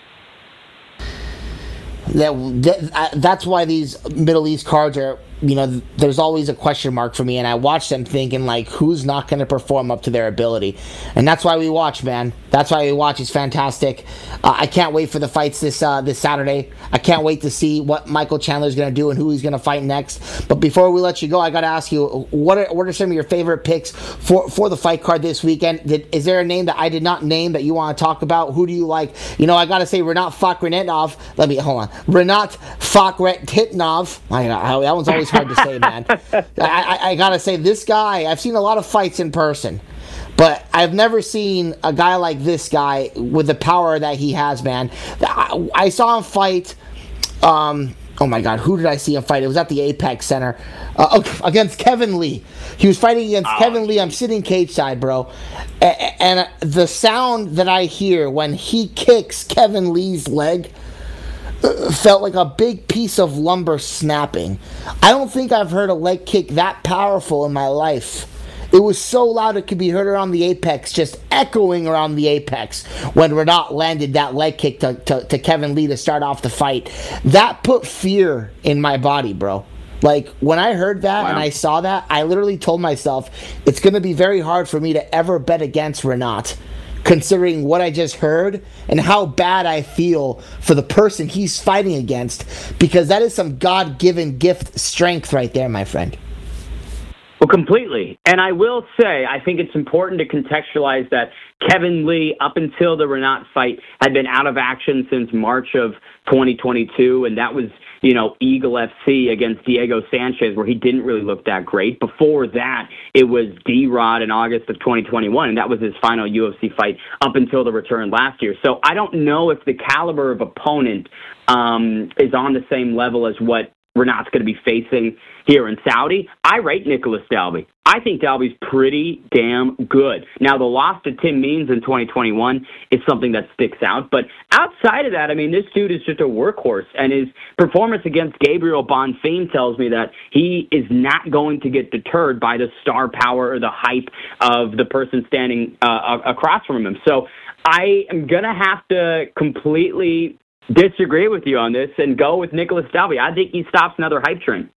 That, that that's why these Middle East cards are, you know, there's always a question mark for me, and I watch them thinking, like, who's not going to perform up to their ability? And that's why we watch, man. That's why we watch. It's fantastic. Uh, I can't wait for the fights this uh, this Saturday. I can't wait to see what Michael Chandler's going to do and who he's going to fight next. But before we let you go, I got to ask you, what are what are some of your favorite picks for, for the fight card this weekend? Did, is there a name that I did not name that you want to talk about? Who do you like? You know, I got to say Rinat Fakhretdinov. Let me, hold on. Rinat Fakhretdinov. I, I, that one's always hard to say, man. I, I, I gotta say, this guy, I've seen a lot of fights in person, but I've never seen a guy like this guy with the power that he has, man. I, I saw him fight, um, oh my God, who did I see him fight? It was at the Apex Center uh, against Kevin Lee. He was fighting against oh, Kevin Lee. I'm sitting cage side, bro. And, and the sound that I hear when he kicks Kevin Lee's leg felt like a big piece of lumber snapping. I don't think I've heard a leg kick that powerful in my life. It was so loud it could be heard around the Apex, just echoing around the Apex when Rinat landed that leg kick to, to, to Kevin Lee to start off the fight. That put fear in my body, bro. Like, when I heard that wow. and I saw that, I literally told myself, it's going to be very hard for me to ever bet against Rinat, considering what I just heard and how bad I feel for the person he's fighting against, because that is some God-given gift strength right there, my friend. Well, completely. And I will say, I think it's important to contextualize that Kevin Lee, up until the Rinat fight, had been out of action since March of twenty twenty-two, and that was, you know, Eagle F C against Diego Sanchez, where he didn't really look that great. Before that, it was D-Rod in August of twenty twenty-one, and that was his final U F C fight up until the return last year. So I don't know if the caliber of opponent um, is on the same level as what Rinat's going to be facing here in Saudi. I rate Nicholas Dalby. I think Dalby's pretty damn good. Now, the loss to Tim Means in twenty twenty-one is something that sticks out. But outside of that, I mean, this dude is just a workhorse. And his performance against Gabriel Bonfim tells me that he is not going to get deterred by the star power or the hype of the person standing uh, across from him. So I am going to have to completely disagree with you on this and go with Nicholas Dalby. I think he stops another hype train.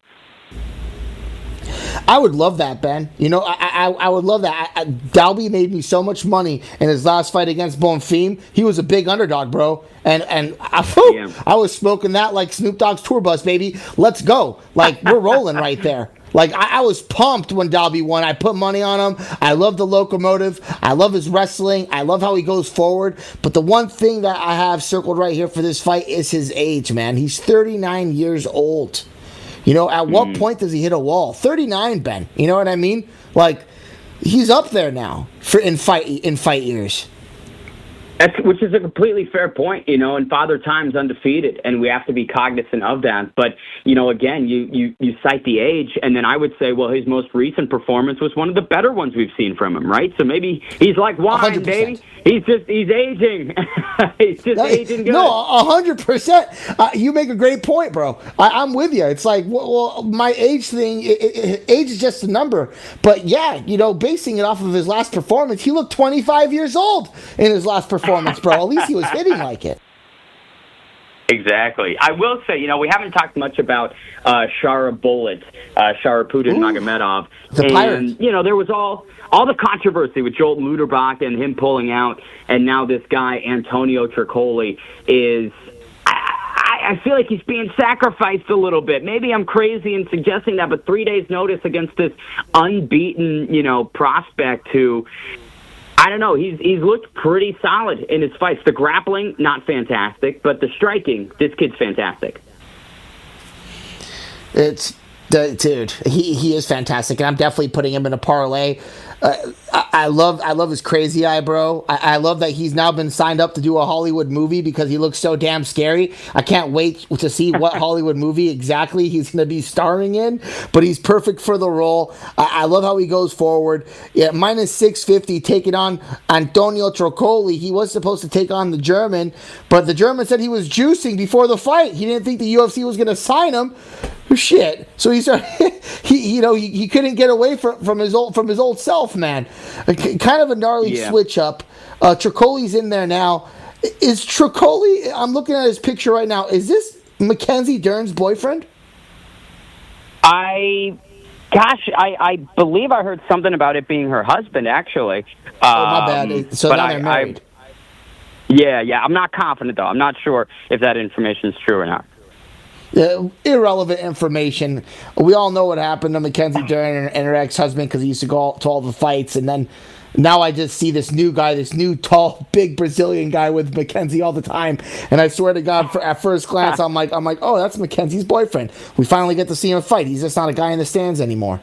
I would love that, Ben. You know, I I, I would love that. I, I, Dalby made me so much money in his last fight against Bonfim. He was a big underdog, bro. And and I, whew, I was smoking that like Snoop Dogg's tour bus, baby. Let's go. Like, we're rolling right there. Like, I, I was pumped when Dalby won. I put money on him. I love the locomotive. I love his wrestling. I love how he goes forward. But the one thing that I have circled right here for this fight is his age, man. He's thirty-nine years old. You know, at what mm. point does he hit a wall? thirty-nine, Ben. You know what I mean? Like, he's up there now for in fight in fight years. That's, which is a completely fair point, you know, and Father Time's undefeated, and we have to be cognizant of that. But, you know, again, you, you, you cite the age, and then I would say, well, his most recent performance was one of the better ones we've seen from him, right? So maybe he's like wine, one hundred percent. Baby. He's just, he's aging. He's just no, aging good. No, one hundred percent. Uh, you make a great point, bro. I, I'm with you. It's like, well, well my age thing, it, it, age is just a number. But, yeah, you know, basing it off of his last performance, he looked twenty-five years old in his last performance, bro. At least he was hitting like it. Exactly. I will say, you know, we haven't talked much about uh, Shara Bullet, uh, Sharaputin Magomedov. The and, Pirate. you know, there was all all the controversy with Joel Luderbach and him pulling out, and now this guy, Antonio Tricoli, is... I, I feel like he's being sacrificed a little bit. Maybe I'm crazy in suggesting that, but three days' notice against this unbeaten, you know, prospect who... I don't know. He's he's looked pretty solid in his fights. The grappling, not fantastic, but the striking, this kid's fantastic. It's, dude, he, he is fantastic, and I'm definitely putting him in a parlay. Uh, I, I love I love his crazy eye, bro. I, I love that he's now been signed up to do a Hollywood movie because he looks so damn scary. I can't wait to see what Hollywood movie exactly he's going to be starring in, but he's perfect for the role. I, I love how he goes forward. Yeah, minus six fifty, taking on Antonio Tricoli. He was supposed to take on the German, but the German said he was juicing before the fight. He didn't think the U F C was going to sign him. Shit. So he started, he you know he, he couldn't get away from, from his old from his old self, man. Kind of a gnarly yeah. switch up. Uh, Tricoli's in there now. Is Tricoli? I'm looking at his picture right now. Is this Mackenzie Dern's boyfriend? I, gosh, I, I believe I heard something about it being her husband. Actually. Oh my bad. Um, so now they're married. I, yeah, yeah. I'm not confident though. I'm not sure if that information is true or not. Uh, irrelevant information. We all know what happened to Mackenzie Dern and her ex-husband because he used to go all, to all the fights, and then now I just see this new guy, this new tall, big Brazilian guy with Mackenzie all the time, and I swear to God, for, at first glance, I'm like, I'm like, oh, that's Mackenzie's boyfriend. We finally get to see him fight. He's just not a guy in the stands anymore.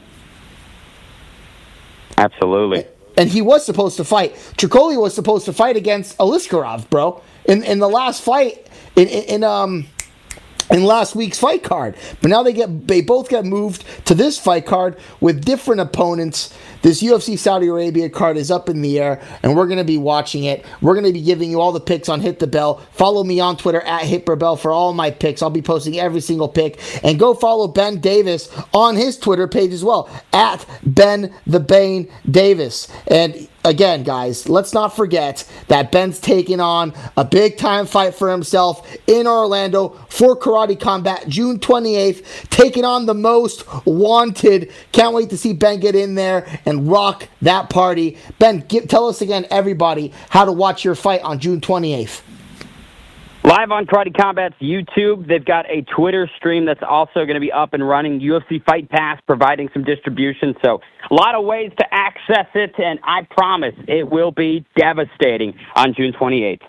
Absolutely. And he was supposed to fight. Tricoli was supposed to fight against Aliskerov, bro, in in the last fight in in, in um. in last week's fight card. But now they get they both get moved to this fight card with different opponents. This U F C Saudi Arabia card is up in the air, and we're going to be watching it. We're going to be giving you all the picks on Hit the Bell. Follow me on Twitter at HitBurbell for all my picks. I'll be posting every single pick. And go follow Ben Davis on his Twitter page as well, at Ben the Bane Davis. And again, guys, let's not forget that Ben's taking on a big-time fight for himself in Orlando for Karate Combat, June twenty-eighth, taking on the most wanted. Can't wait to see Ben get in there and rock that party. Ben, give, tell us again, everybody, how to watch your fight on June twenty-eighth. Live on Karate Combat's YouTube. They've got a Twitter stream that's also going to be up and running. U F C Fight Pass providing some distribution. So a lot of ways to access it, and I promise it will be devastating on June twenty-eighth.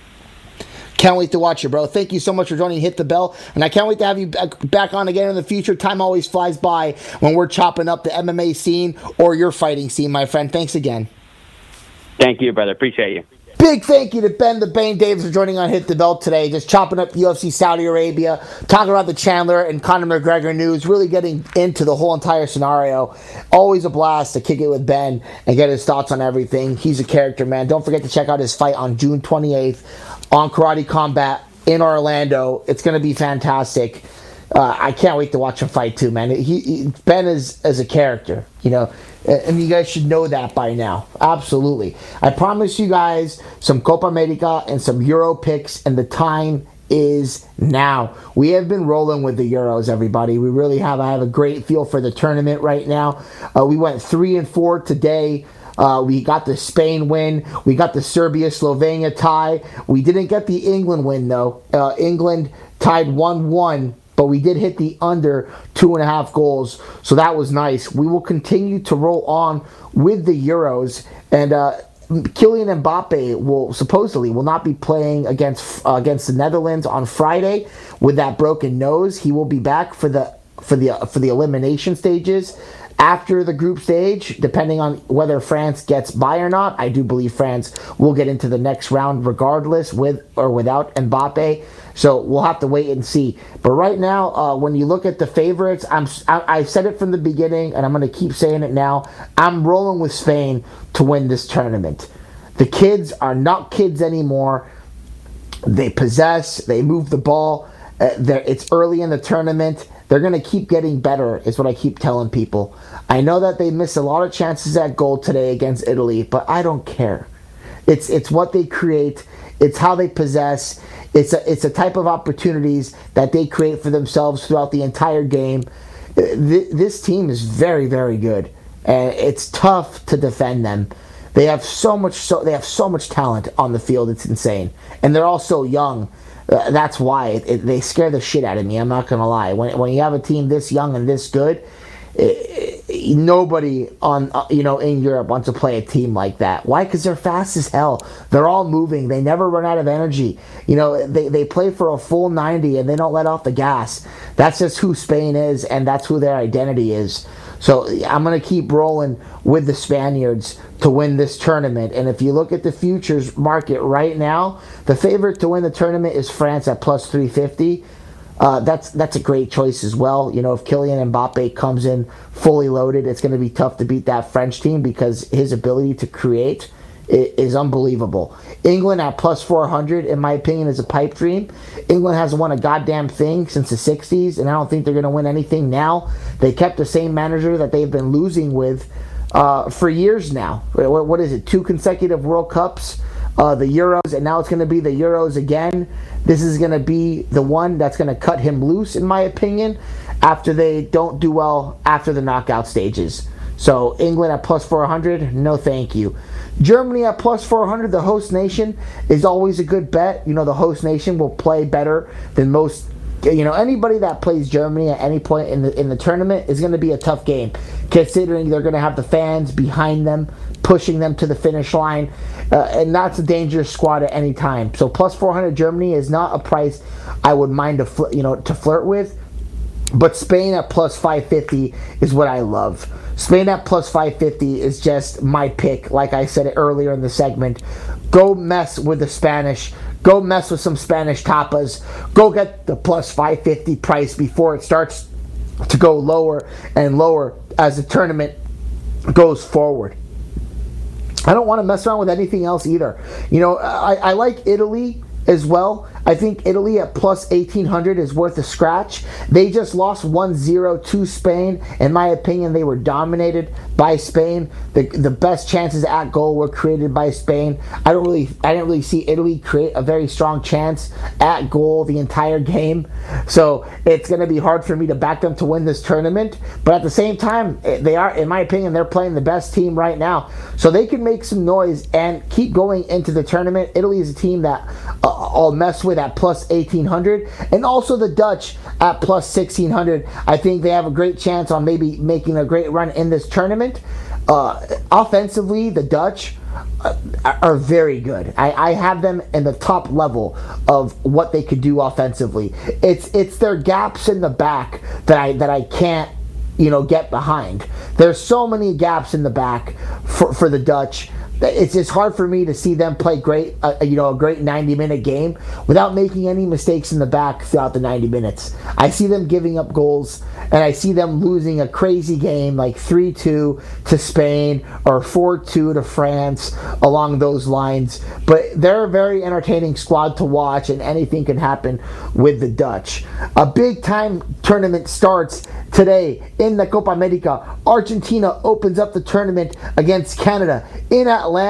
Can't wait to watch you, bro. Thank you so much for joining Hit the Bell, and I can't wait to have you back on again in the future. Time always flies by when we're chopping up the M M A scene or your fighting scene, my friend. Thanks again. Thank you, brother. Appreciate you. Big thank you to Ben the Bane Davis for joining on Hit the Bell today. Just chopping up U F C Saudi Arabia, talking about the Chandler and Conor McGregor news, really getting into the whole entire scenario. Always a blast to kick it with Ben and get his thoughts on everything. He's a character, man. Don't forget to check out his fight on June twenty-eighth on Karate Combat in Orlando. It's going to be fantastic. Uh, I can't wait to watch him fight too, man. He, he Ben is as a character, you know, and you guys should know that by now. Absolutely. I promise you guys some Copa America and some Euro picks, and the time is now. We have been rolling with the Euros, everybody. We really have. I have a great feel for the tournament right now. Uh, we went three and four today. Uh, we got the Spain win. We got the Serbia-Slovenia tie. We didn't get the England win, though. Uh, England tied one one but we did hit the under two and a half goals, so that was nice. We will continue to roll on with the Euros, and uh, Kylian Mbappe will supposedly will not be playing against uh, against the Netherlands on Friday with that broken nose. He will be back for the for the uh, for the elimination stages. After the group stage, depending on whether France gets by or not, I do believe France will get into the next round regardless, with or without Mbappe. So we'll have to wait and see. But right now, uh, when you look at the favorites, I'm I, I've said it from the beginning, and I'm going to keep saying it now. I'm rolling with Spain to win this tournament. The kids are not kids anymore. They possess. They move the ball. Uh, it's early in the tournament. They're going to keep getting better, is what I keep telling people. I know that they missed a lot of chances at goal today against Italy, but I don't care. It's it's what they create. It's how they possess. It's a, it's a type of opportunities that they create for themselves throughout the entire game. This team is very, very good, and it's tough to defend them. They have so much so they have so much talent on the field. It's insane, and they're all so young. Uh, that's why it, it, they scare the shit out of me. I'm not gonna lie. When when you have a team this young and this good, it, it, nobody on uh, you know in Europe wants to play a team like that. Why? Because they're fast as hell. They're all moving. They never run out of energy. You know they they play for a full ninety and they don't let off the gas. That's just who Spain is, and that's who their identity is. So I'm going to keep rolling with the Spaniards to win this tournament. And if you look at the futures market right now, the favorite to win the tournament is France at plus three fifty. Uh, that's that's a great choice as well. You know, if Kylian Mbappe comes in fully loaded, it's going to be tough to beat that French team because his ability to create is unbelievable. England at plus four hundred, in my opinion, is a pipe dream. England hasn't won a goddamn thing since the sixties, and I don't think they're going to win anything now. They kept the same manager that they've been losing with uh, for years now. What, what is it? Two consecutive World Cups, uh, the Euros, and now it's going to be the Euros again. This is going to be the one that's going to cut him loose, in my opinion, after they don't do well after the knockout stages. So England at plus four hundred, no thank you. Germany at plus four hundred, the host nation, is always a good bet. You know, the host nation will play better than most. You know, anybody that plays Germany at any point in the in the tournament is going to be a tough game, considering they're going to have the fans behind them, pushing them to the finish line, uh, and that's a dangerous squad at any time. So plus four hundred Germany is not a price I would mind to fl- you know to flirt with. But Spain at plus five fifty is what I love. Spain at plus five fifty is just my pick, like I said earlier in the segment. Go mess with the Spanish. Go mess with some Spanish tapas. Go get the plus five fifty price before it starts to go lower and lower as the tournament goes forward. I don't want to mess around with anything else either. You know, I, I like Italy as well. I think Italy at plus eighteen hundred is worth a scratch. They just lost one zero to Spain. In my opinion, they were dominated by Spain. The the best chances at goal were created by Spain. I don't really I didn't really see Italy create a very strong chance at goal the entire game. So it's going to be hard for me to back them to win this tournament. But at the same time, they are, in my opinion, they're playing the best team right now. So they can make some noise and keep going into the tournament. Italy is a team that uh, I'll mess with at plus eighteen hundred, and also the Dutch at plus sixteen hundred. I think they have a great chance on maybe making a great run in this tournament. Uh, offensively, the Dutch uh, are very good. I, I have them in the top level of what they could do offensively. It's it's their gaps in the back that I that I can't you know get behind. There's so many gaps in the back for for the Dutch. It's it's hard for me to see them play great, uh, you know, a great ninety minute game without making any mistakes in the back throughout the ninety minutes. I see them giving up goals, and I see them losing a crazy game like three two to Spain or four two to France, along those lines. But they're a very entertaining squad to watch, and anything can happen with the Dutch. A big time tournament starts today in the Copa America. Argentina opens up the tournament against Canada in Atlanta.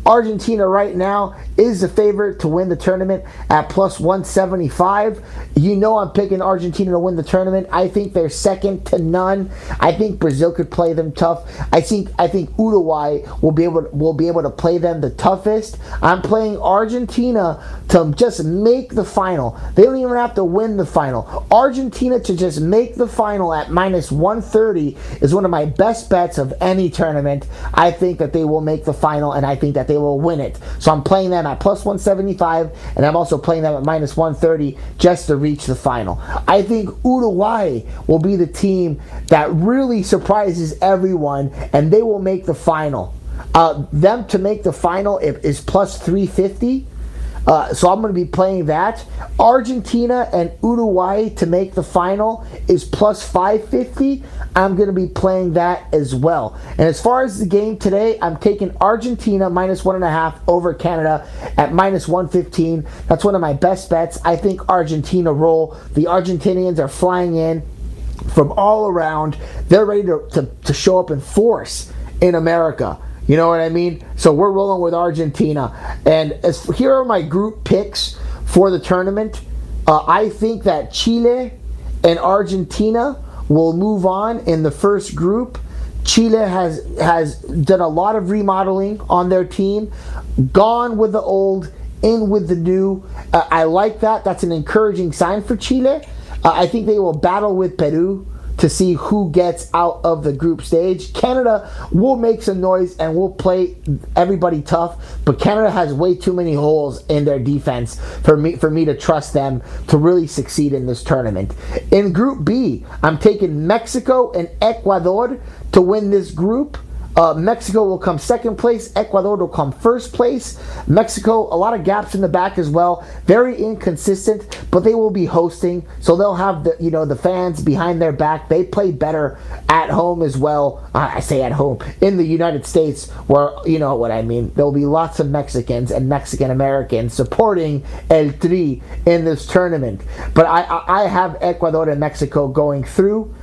Argentina right now is the favorite to win the tournament at plus one seventy-five. You know I'm picking Argentina to win the tournament. I think they're second to none. I think Brazil could play them tough. I think I think Uruguay will be able to, will be able to play them the toughest. I'm playing Argentina to just make the final. They don't even have to win the final. Argentina to just make the final at minus one thirty is one of my best bets of any tournament. I think that they will make the final, and I think that they will win it. So I'm playing them at plus one seventy-five, and I'm also playing them at minus one thirty just to reach the final. I think Uruguay will be the team that really surprises everyone, and they will make the final. Uh, them to make the final is plus three fifty. Uh, so I'm going to be playing that. Argentina and Uruguay to make the final is plus five fifty. I'm going to be playing that as well. And as far as the game today, I'm taking Argentina minus one and a half over Canada at minus one fifteen. That's one of my best bets. I think Argentina roll. The Argentinians are flying in from all around. They're ready to, to, to show up in force in America. You know what I mean? So we're rolling with Argentina. And as here are my group picks for the tournament. Uh, I think that Chile and Argentina will move on in the first group. Chile has has done a lot of remodeling on their team, gone with the old, in with the new. Uh, I like that. That's an encouraging sign for Chile. Uh, I think they will battle with Peru to see who gets out of the group stage. Canada will make some noise and will play everybody tough, but Canada has way too many holes in their defense for me for me to trust them to really succeed in this tournament. In Group B, I'm taking Mexico and Ecuador to win this group. Uh, Mexico will come second place. Ecuador will come first place. Mexico, a lot of gaps in the back as well. Very inconsistent, but they will be hosting, so they'll have the you know the fans behind their back. They play better at home as well. Uh, I say at home in the United States, where you know what I mean. There will be lots of Mexicans and Mexican Americans supporting El Tri in this tournament. But I I, I have Ecuador and Mexico going through.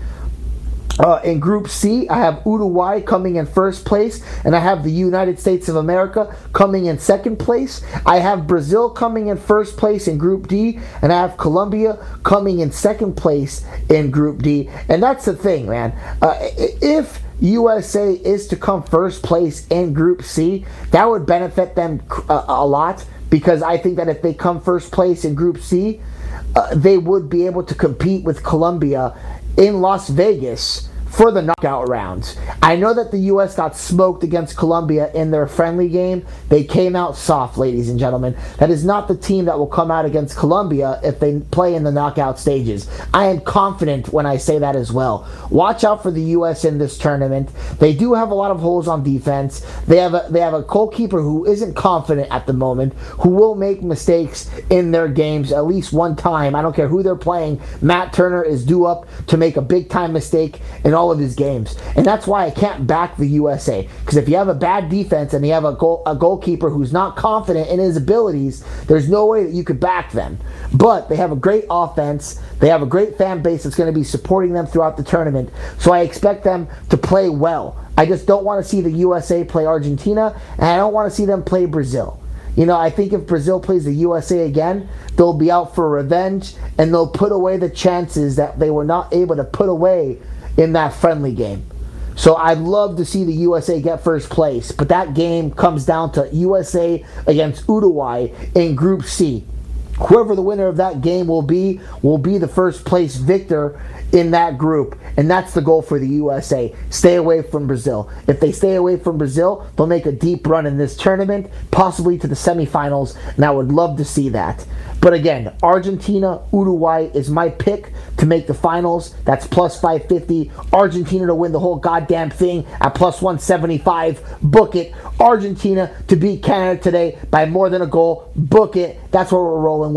Uh, in Group C, I have Uruguay coming in first place, and I have the United States of America coming in second place. I have Brazil coming in first place in Group D, and I have Colombia coming in second place in Group D. And that's the thing, man. Uh, if U S A is to come first place in Group C, that would benefit them a, a lot, because I think that if they come first place in Group C, uh, they would be able to compete with Colombia in Las Vegas for the knockout rounds. I know that the U S got smoked against Colombia in their friendly game. They came out soft, ladies and gentlemen. That is not the team that will come out against Colombia if they play in the knockout stages. I am confident when I say that as well. Watch out for the U S in this tournament. They do have a lot of holes on defense. They have a, they have a goalkeeper who isn't confident at the moment, who will make mistakes in their games at least one time. I don't care who they're playing. Matt Turner is due up to make a big time mistake in all of his games, and that's why I can't back the U S A, because if you have a bad defense and you have a goal a goalkeeper who's not confident in his abilities, there's no way that you could back them. But they have a great offense, they have a great fan base that's going to be supporting them throughout the tournament, so I expect them to play well. I just don't want to see the U S A play Argentina, and I don't want to see them play Brazil. You know, I think if Brazil plays the U S A again, they'll be out for revenge, and they'll put away the chances that they were not able to put away in that friendly game. So I'd love to see the U S A get first place, but that game comes down to U S A against Uruguay in Group C. Whoever the winner of that game will be, will be the first place victor in that group. And that's the goal for the U S A. Stay away from Brazil. If they stay away from Brazil, they'll make a deep run in this tournament, possibly to the semifinals, and I would love to see that. But again, Argentina, Uruguay is my pick to make the finals. That's plus five fifty. Argentina to win the whole goddamn thing at plus one seventy-five. Book it. Argentina to beat Canada today by more than a goal. Book it. That's what we're rolling with.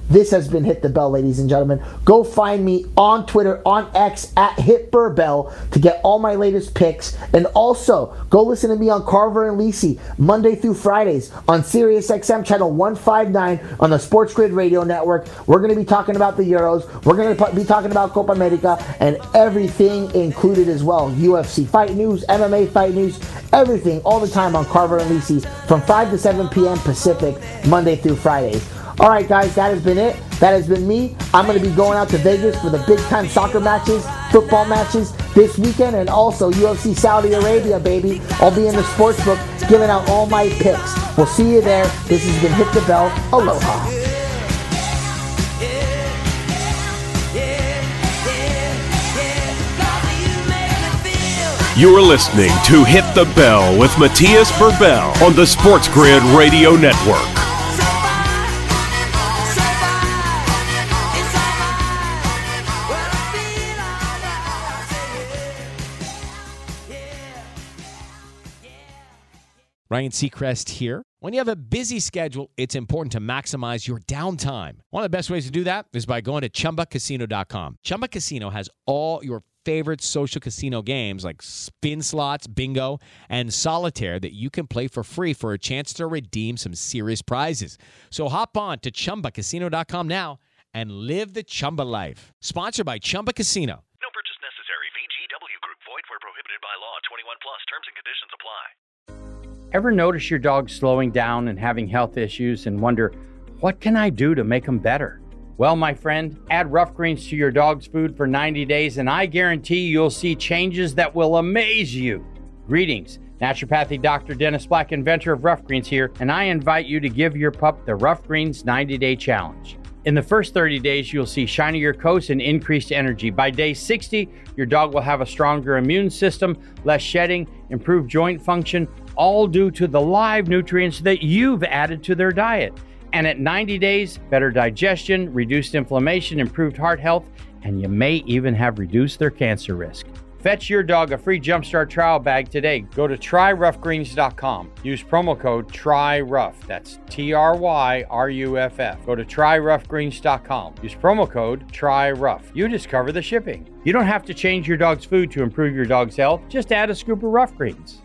This has been Hit the Bell, ladies and gentlemen. Go find me on Twitter, on X, at HitBurbell to get all my latest picks. And also, go listen to me on Carver and Lisi, Monday through Fridays on Sirius X M Channel one fifty-nine on the Sports Grid Radio Network. We're going to be talking about the Euros. We're going to be talking about Copa America and everything included as well. U F C fight news, M M A fight news, everything all the time on Carver and Lisi from five to seven p.m. Pacific, Monday through Fridays. All right, guys, that has been it. That has been me. I'm going to be going out to Vegas for the big-time soccer matches, football matches this weekend, and also U F C Saudi Arabia, baby. I'll be in the sports book giving out all my picks. We'll see you there. This has been Hit the Bell. Aloha. You're listening to Hit the Bell with Matthias Burbell on the Sports Grid Radio Network. Ryan Seacrest here. When you have a busy schedule, it's important to maximize your downtime. One of the best ways to do that is by going to Chumba Casino dot com. Chumba Casino has all your favorite social casino games like spin slots, bingo, and solitaire that you can play for free for a chance to redeem some serious prizes. So hop on to Chumba Casino dot com now and live the Chumba life. Sponsored by Chumba Casino. No purchase necessary. V G W Group. Void where prohibited by law. twenty-one plus. Terms and conditions apply. Ever notice your dog slowing down and having health issues and wonder, what can I do to make them better? Well, my friend, add Rough Greens to your dog's food for ninety days and I guarantee you'll see changes that will amaze you. Greetings, naturopathic Doctor Dennis Black, inventor of Rough Greens here, and I invite you to give your pup the Rough Greens ninety day challenge. In the first thirty days, you'll see shinier coats and increased energy. By day sixty, your dog will have a stronger immune system, less shedding, improved joint function, all due to the live nutrients that you've added to their diet. And at ninety days, better digestion, reduced inflammation, improved heart health, and you may even have reduced their cancer risk. Fetch your dog a free Jumpstart trial bag today. Go to try rough greens dot com. Use promo code TRYROUGH. That's T R Y R U F F. Go to try rough greens dot com. Use promo code TRYROUGH. You discover the shipping. You don't have to change your dog's food to improve your dog's health. Just add a scoop of Rough Greens.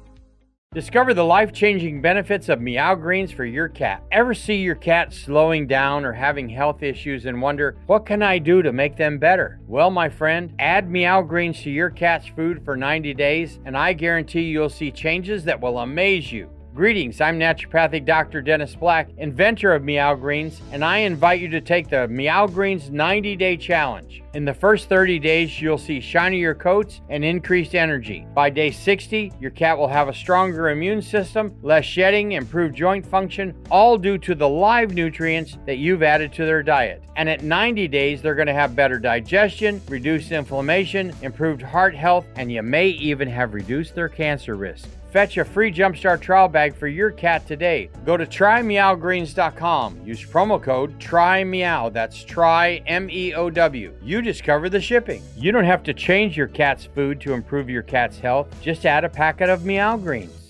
Discover the life-changing benefits of Meow Greens for your cat. Ever see your cat slowing down or having health issues and wonder, what can I do to make them better? Well, my friend, add Meow Greens to your cat's food for ninety days, and I guarantee you'll see changes that will amaze you. Greetings, I'm naturopathic Doctor Dennis Black, inventor of Meow Greens, and I invite you to take the Meow Greens ninety day challenge. In the first thirty days, you'll see shinier coats and increased energy. By day sixty, your cat will have a stronger immune system, less shedding, improved joint function, all due to the live nutrients that you've added to their diet. And at ninety days, they're going to have better digestion, reduced inflammation, improved heart health, and you may even have reduced their cancer risk. Fetch a free Jumpstart trial bag for your cat today. Go to try meow greens dot com. Use promo code TRYMEOW. That's try M E O W. You discover the shipping. You don't have to change your cat's food to improve your cat's health. Just add a packet of Meow Greens.